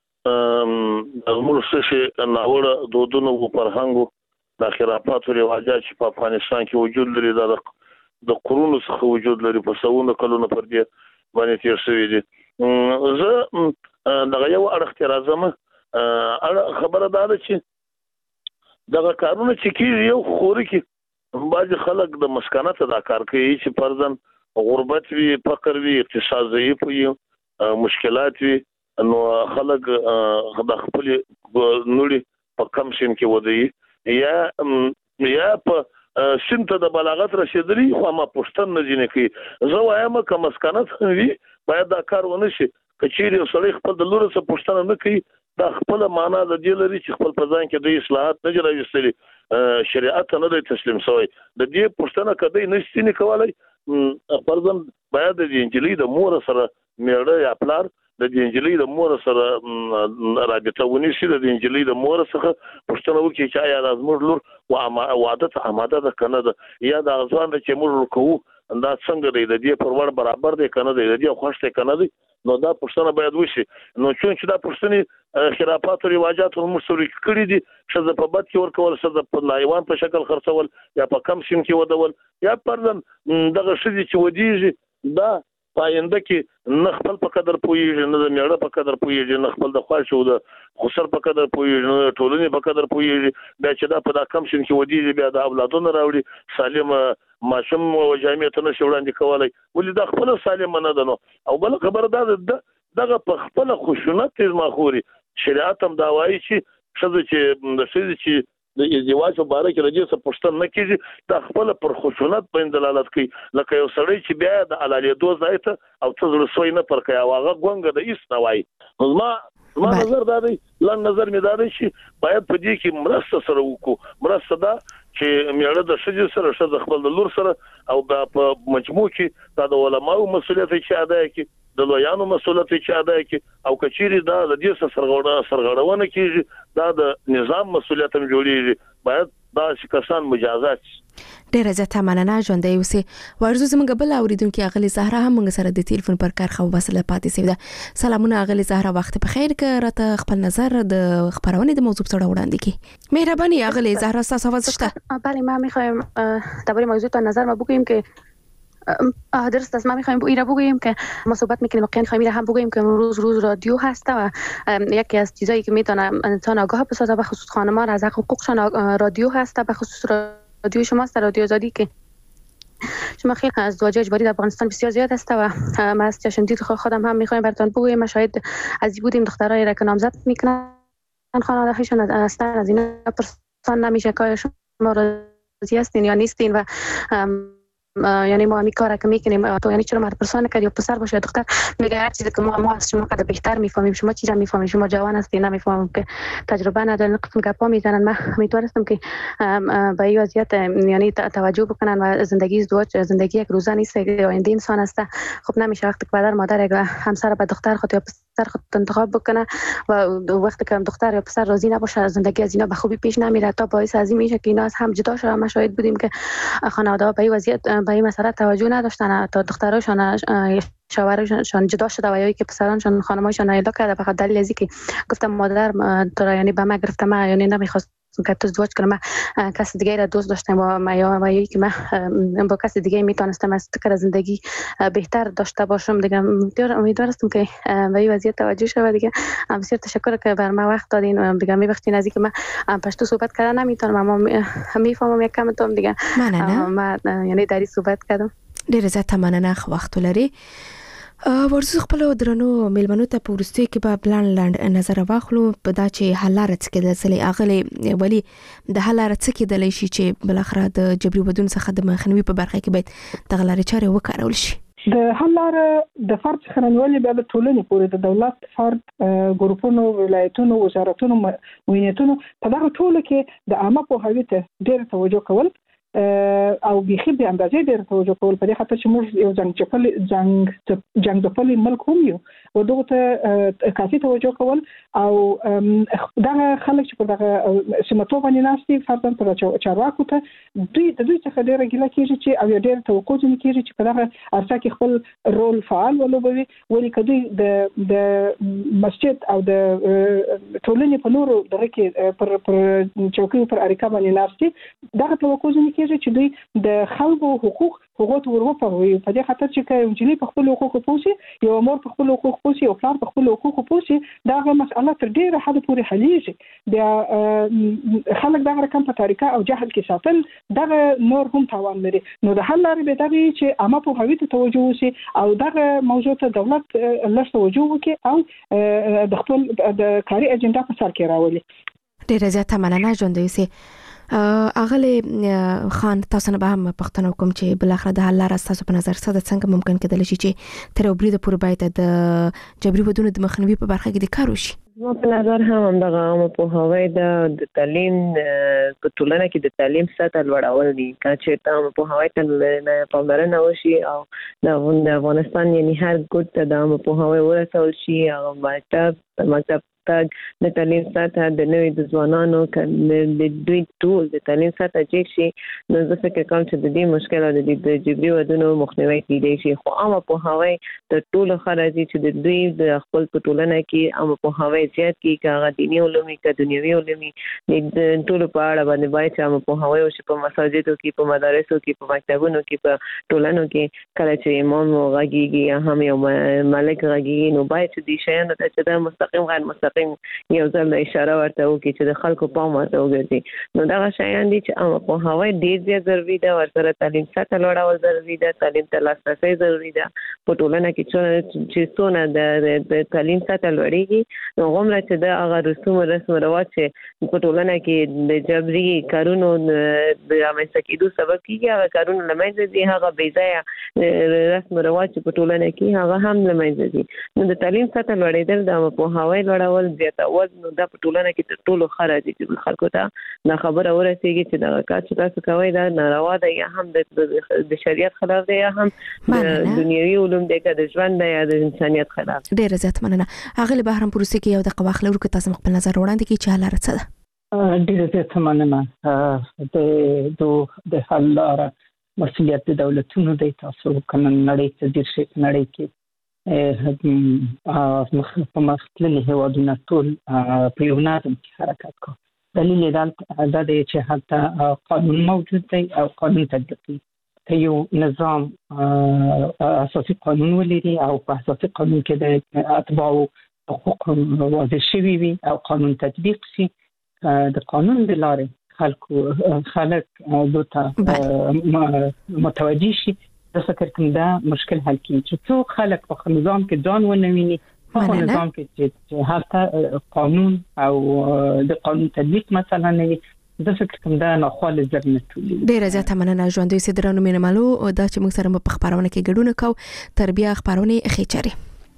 موږ څه ناوړه دودونو او فرهنګو د خرافات او رواجات چې په افغانستان کې وجود لري د قرونو څخه وجود لري په سوونه کلونو پر دې باندې تیر شوی دي زه دغه یو اړخ راځم خبره ده چې دغه کارونه چې کیږي یو خوري کې بعض خلک د مسکنات ادا کار کوي چې فرضاً غربت وي فقر وي اقتصاد ضعیف وي مشکلات وي نو خلک د خپل نوري په کم سین کې ودی یا په سنت د بلاغت رسیدلی خو ما پښتن نه جنې کی زه وایم کوم مسکنات وي باید دا کار ونه شي کچېری سړی خپل د لور څخه پښتنه نه کوي دا خپل معنا د دې لري چې خپل پزان کې د اصلاحات نه راوستلي شریعت نه دی تسلیم شوی د دې پښتنه کدی نشي نه کولای فرضاً باید د انجلۍ د مور سره میړه یا پلار د انجلۍ د مور سره رابطه ونیسي د انجلۍ د مور سره پښتنه وکړي چې آیا زموږ لور وعده ته آماده ده کنه ده یا د ځوان چې موږ کوو دا څنګه دی د دې پر وړ برابر دی کنه دی د دې خوښته کنه دی نو دا پښتنه باید وشي نو چې دا پښتني خرافات او رواجات موږ سره کړی دي شزه په بد کې ورکول شزه په لایوان په شکل خرڅول یا په کم سیم کې ودول یا پردن دغه شدي چې ودیږي دا پاینده کې نه خپل په قدر پويږي نه د میړه په قدر پويږي نه خپل د خواښو د خسر په قدر پويږي نه ټولنې په قدر پويږي بیا چې دا په دا کم سیم کې ودیږي بیا د اولادونو راوړي سالم ماشوم او جامعه ته نشي وړاندې کولای ولې دا خپل سالم نه ده نو او بل خبر ده دغه په خپل خشونت ماخوري شریعت هم دا وایي چې شذ چې د شذ چې د ازدواج مبارک رجې څخه پښتن نه کیږي دا خپل پر خشونت باندې دلالت کوي لکه یو سړی چې بیا د علالې دوه ځای ته او څه زړه سوی نه پر کوي واغه ګونګه د ایست نه وای ما نظر دا دی لن نظر می دا دی چې باید په دې کې مرسته سره وکړو مرسته دا چې میړه د شجر سره شذ خپل د لور سره او په مجموع کې دا د علماو مسؤلیت چې ادا کوي د لویانو مسؤلیت چې ادا کوي او کچيري دا د دې سرغړونه کیږي دا د نظام مسؤلیت هم جوړیږي باید دا کسان مجازات ډیره زیاته مننه ژوندۍ اوسې ورزو زموږ بل اوریدونکو اغلی زهرا هم موږ سره د ټلیفون پر کار خو وسله پاتې سوي ده سلامونه اغلی زهرا وخت په خیر که راته خپل نظر د خبرونه د موضوع سره وړاندې کی مهرباني اغلی زهرا تاسو आवाज شته بله ما میخوایم درباره موضوع تا نظر ما بگوییم که درست است ما میخوایم ایرا بگوییم که ما صحبت میکنیم واقعا میخوایم هم بگوییم که روز رادیو هست و یکی از چیزایی که میتونه انسان آگاه بسازه به خصوص خانم‌ها از حقوقشان رادیو هست به خصوص رادیو شماست رادیو آزادی که شما خیلی ازدواج اجباری در افغانستان بسیار زیاد است و ما از چشمدید خودم هم میخوایم براتون بگویم شاید از بودیم دخترای را که نامزد میکنن خانواده‌هاشون هستن از اینا پرسان نمیشه که شما راضی هستین یا نیستین و یعنی ما همین کار که میکنیم تو یعنی چرا مرد پرسان کردی یا پسر باشه یا دختر میگه هر چیزی که ما از شما قدر بهتر میفهمیم شما چی را میفهمید شما جوان هستین نمیفهمم که تجربه ندارین قسم گپا میزنن من میتونستم که به این وضعیت یعنی توجه بکنن و زندگی ازدواج زندگی یک روزه نیست یا آینده انسان است خب نمیشه وقتی که پدر مادر یک همسر به دختر خود یا پسر خود انتخاب بکنه و وقتی که دختر یا پسر راضی نباشه زندگی از اینا به خوبی پیش نمیره تا باعث از این میشه که اینا از هم جدا شدن ما شاهد بودیم که خانواده به این وضعیت به این مسئله توجه نداشتن تا دختراشون شوهرشون جدا شده و یا که پسرانشون خانمایشون ایلا کرده فقط دلیل ازی که گفتم مادر تو را یعنی به ما گرفته ما یعنی نمیخواست که تو ازدواج کنم من کسی دیگه را دوست داشتم و یا که من با کسی دیگه میتونستم از فکر زندگی بهتر داشته باشم دیگه امیدوارم که به این وضعیت توجه شود دیگه بسیار تشکر که بر ما وقت دادین دیگه میبختین از اینکه من پشتو صحبت کردن نمیتونم اما میفهمم یک کم تو دیگه ما یعنی داری صحبت کردم ډېر زیاته مننه وخت لري ورزو خپل درنو میلمنو ته په ورستي کې به بلند نظر واخلو په دا چې حلاره څه کېدل سلی اغلی ولی د حلاره څه کېدل شي چې بل اخره د جبري ودون څخه د مخنیوي په برخه کې باید تغلاري چارې وکړول شي د حلاره د فرد څخه نړیوالې بیا د ټولنې پورې د دولت فرد ګروپونو ولایتونو وزارتونو وینیتونو په دغه ټولو کې د عامه پوهاوي ته ډېر توجه کول او بيخي به اندازې ډېر توجه کول په دې خاطر چې موږ یو جنگ ځپلي ملک هم یو او دغه ته کافي توجه کول او دغه خلک چې په دغه سیمټو باندې ناشتي فرضاً پر چارواکو ته دوی څخه ډېر ګیله کېږي چې او ډېر توقع ځنې کېږي چې په دغه ارڅه کې خپل رول فعال ولوبوي ولې کدی د مسجد او د ټولنې په نورو دغه کې پر چوکۍ پر اړیکه باندې ناشتي دغه توقع ځنې کېږي چې دوی د خلکو حقوق ورغوپوي په دې خاطر چې کوم جلی په خپل حقوق پوسي یو مور په خپل حقوق پوسي او پلار په خپل حقوق پوسي دغه مسأله تر ډیره حد پورې حلیږي بیا خلک دغه رقم په طریقه او جهل کې ساتل دغه نور هم تاوان لري نو د حل لري به دغه چې عامه په هویت توجه وشي او دغه موضوع ته دولت لږ توجه وکړي او د خپل د کاري اجنډا په سر کې راولي ډیره زیاته مننه ژوندۍ اوسئ اغلی خان تاسو نه به هم پښتنو کوم چې بل اخر د حل لار تاسو په نظر څه د څنګه ممکن کېدل شي چې تر وبري د پوره باید د جبري ودونو د مخنیوي په برخه کې د کار وشي ما په نظر هم دغه عامه پوهاوی د تعلیم په ټولنه کې د تعلیم سطح لوړول دي چې عامه پوهاوی ته پاملرنه وشي او د افغانستان یعنی هر ګوټ ته د عامه پوهاوی ورسول شي او مکتب د تعلیم سطح د نوې د ځوانانو د دوی ټول د تعلیم سطح چې شي نو زه فکر کوم چې د دې مشکل او د جبري ودونو مخنیوي کېدای شي خو عامه پوهاوی د ټولو خلک چې د دوی د خپل په ټولنه کې عامه پوهاوی زیات کی کاغه دیني علوم کې دنیوي علوم د ټولو په اړه باندې باید چې عامه پوهاوی او په مساجدو کې په مدارسو کې په مکتبونو کې په ټولنو کې کله چې امام غږیږي یا هم یو ملک غږیږي نو باید چې د شیانو ته چې د مستقیم غیر مستقیم یو ځل اشاره ورته وکړي چې د خلکو پام ورته وګرځي نو دا شیان دي چې عامه پوهاوی ډیر زیات ضروري ده ورسره تعلیم سطح لوړول ضروري ده تعلیم ته لاسرسي ضروري ده په ټولنه کې چې څونه د تعلیم سطح لوړیږي نو غومره چې د هغه رسم رواج چې په ټولنه کې د جبري کارونو د رامنځته کېدو سبب کیږي هغه کارونه لمنځه ځي هغه بې ځایه رسم رواج په ټولنه کې هغه هم لمنځه ځي نو د تعلیم سطح لوړېدل د عامه پوهاوی لوړول زیاتول نو دا په ټولنه کې تر ټولو ښه راځي چې خلکو ته دا خبره ورسېږي چې دا کار چې تاسو کوئ دا ناروا ده یا هم د شریعت خلاف دی یا هم د دنیوي علوم دی که د ژوند دی یا د انسانیت خلاف. ډېره زیات مننه. هغه له بهرام پروسې کې یو دقیقه واخلو ورکو تاسو خپل نظر وړاندې کړئ چې حل لاره څه ده. ډېره زیات مننه. د حل لاره مسؤلیت د دولتونو دی. تاسو کنه نړۍ ته ډېر شي نړۍ کې په مختلفو هیوادونو ټول په یو نظم کې حرکت کوي. دلیل یې دا دی چې حتی قانون موجود دی او قانون تطبیقي ته یو نظام اساسي قانون ولري او په اساسي قانون کې د اتباع حقوق واضح شوي وي او قانون تطبیق شي. د قانون د لارې خلک دوته متوجه شي. زه فکر کوم دا مشکل حل کیږي چې څو خلک په نظام کې ځان ونویني په نظام کې چې هلته قانون او د قانون تطبیق مثلا نه وي. زه فکر کوم دا ناخوالې زر نه ټولي. ډېره زیاته مننه ژوندوي سیدرانو مینمالو دا چې موږ سره په خبرونه کې ګډون کوو تر بیا خبرونه خېچري.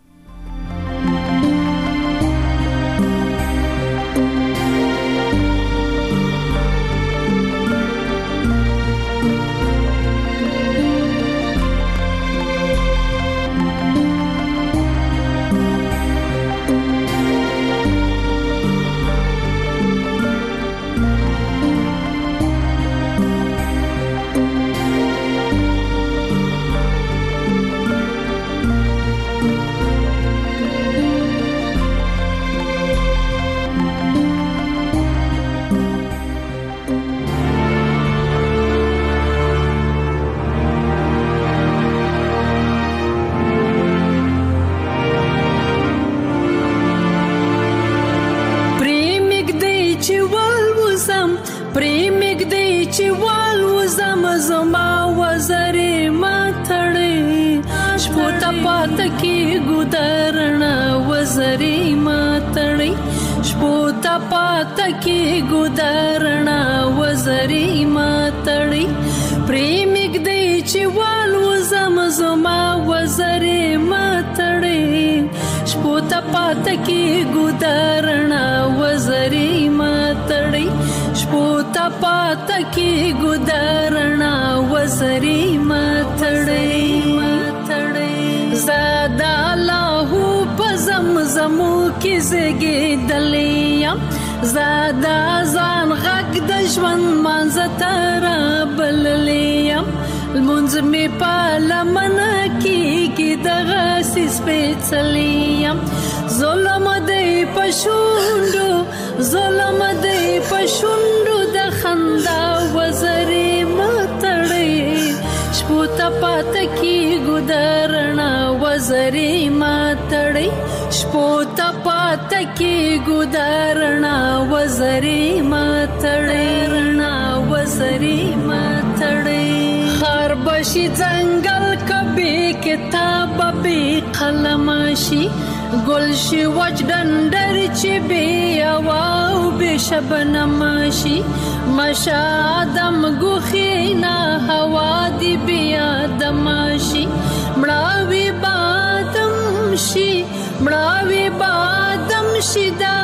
زادا ځان غږ د ژوند منځ را بللیم المنځ می په لمنه کېږي دغه سپېڅلیم ظلم دی په شونډو د خندا وزرې ماتړې شپو ته پاته کېږو د رڼا وزرې ماتړې شپو ته پاته کېږو د رڼا وزرې ماتړې خار بشي ځنګل کبي کتاب به قلم شي ګل شي وچ ډنډر چې به او به شبنم شي مشا دم ګوخینا هوا دی بیا دم شي مړاوي بادم شي دا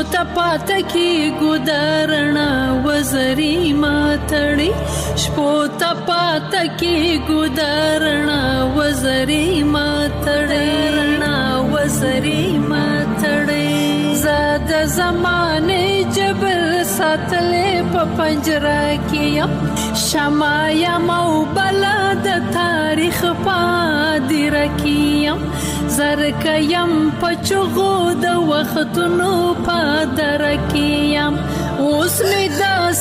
ته پات کی ګدارنا وزري ماتړي شپو ته پات کی ګدارنا وزري ماتړي وزري ماتړي زاد زمانه جبل ساتلې په پنجره کې شمایا مو بلد تاریخ پادر کیم زرکیم پچغو د وختونو پادر کیم اوس می دا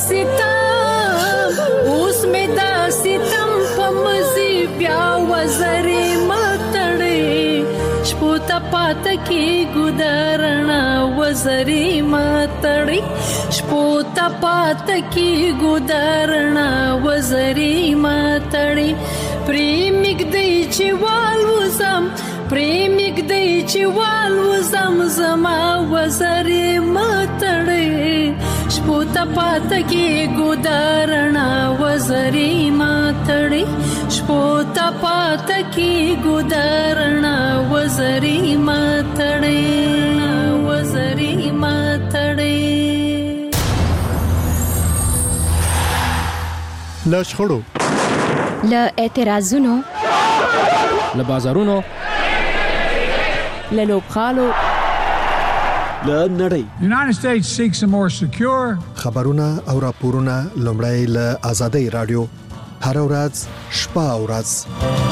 ستم په مزي بیا وزري ماتړي شپو ته پات کی ګدارنا وزري ماتړي شپو ته پات کی ګدارنا وزري ماتړي پریمګ دی چې والوزم زما وزري ماتړي شپو ته پات کی ګدارنا وزري ماتړي شپو ته پات کی ګدارنا وزري ماتړي وزري ماتړي له شخړو له اعتراضونو له بازارونو له لوبخالو له نړۍ United States seeks a more secure خبرونه او راپورونه لومړی له آزادۍ رادیو هر ورځ شپه او ورځ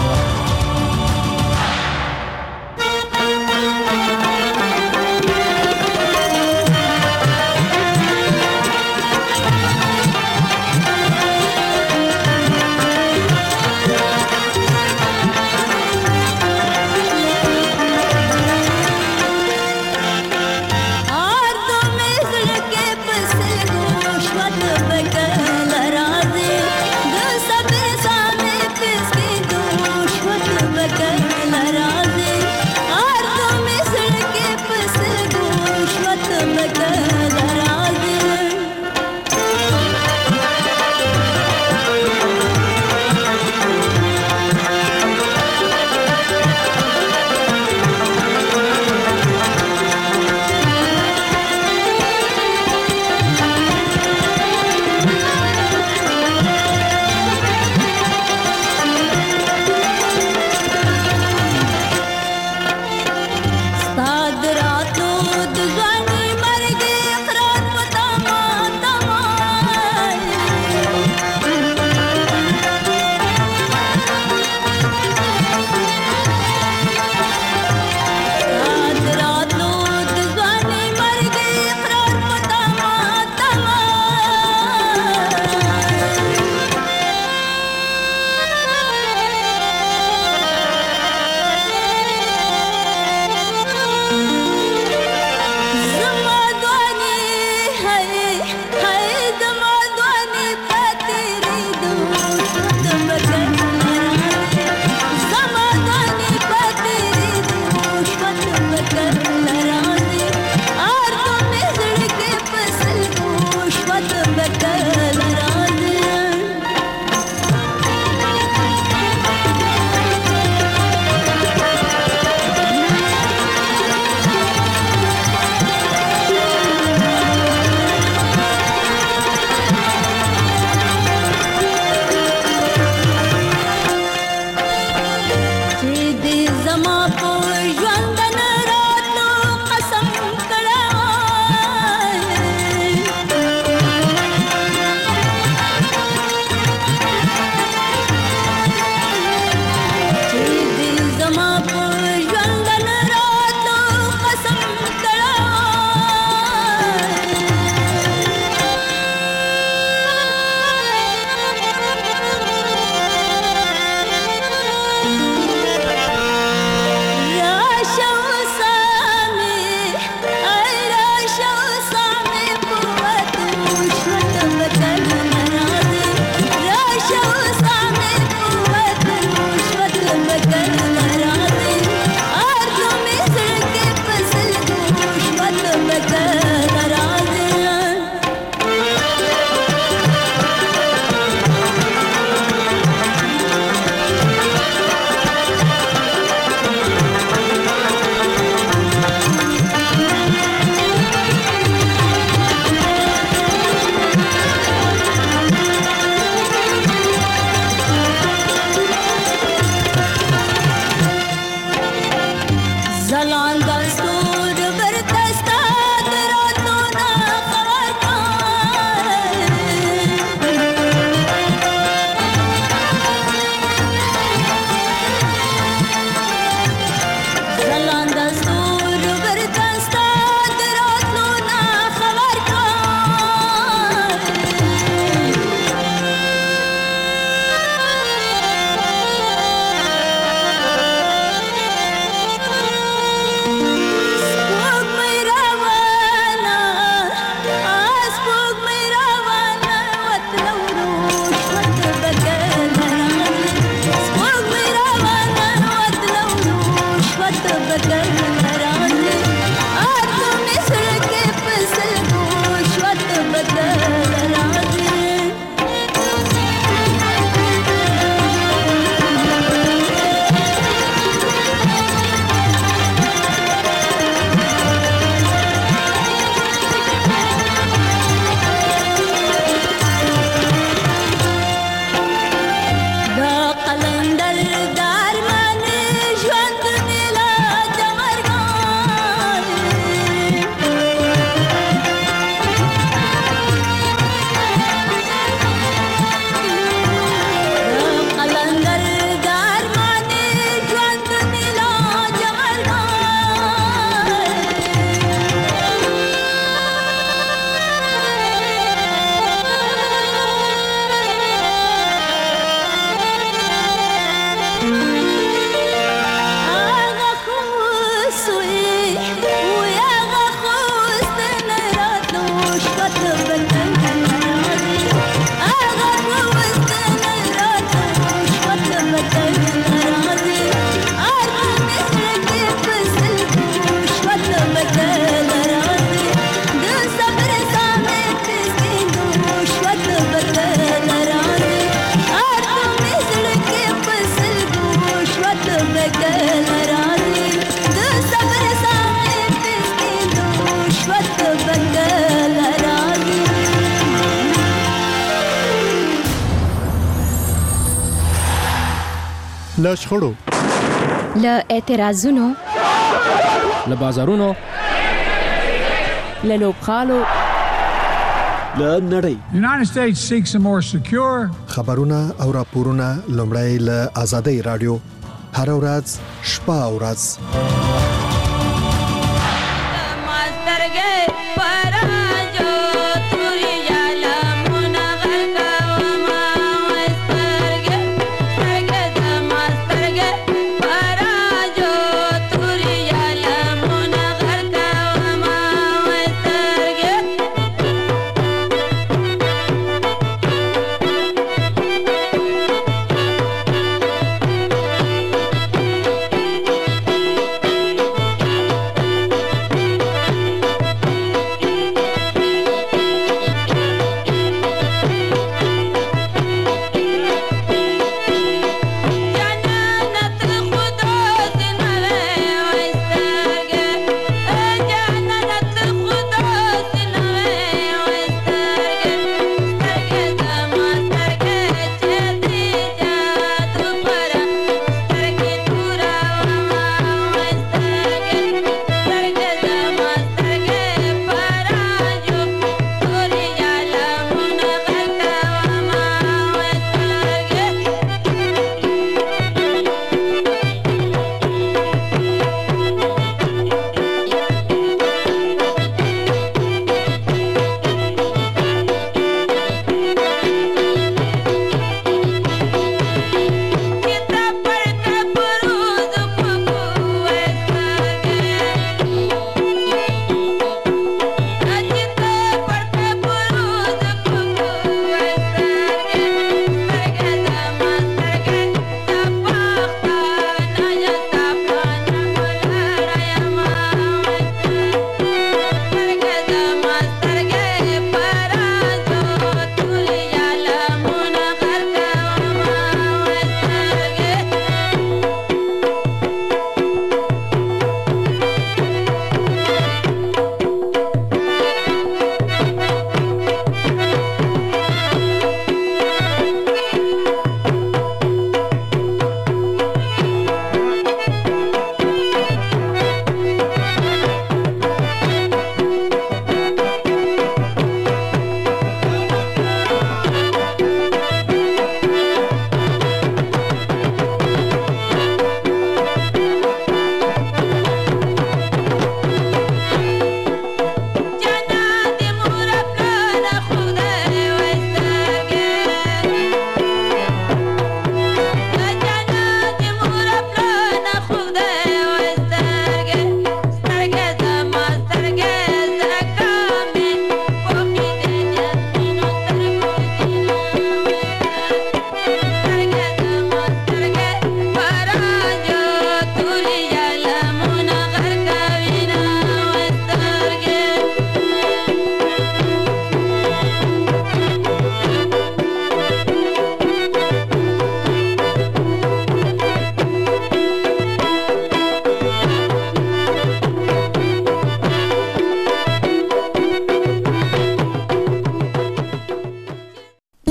له شخړو، له اعتراضونو، له بازارونو، له لوبخالو، له نړۍ. The United States seeks a more secure. خبرونه او راپورونه لومړی له آزادۍ رادیو هر ورځ شپه او ورځ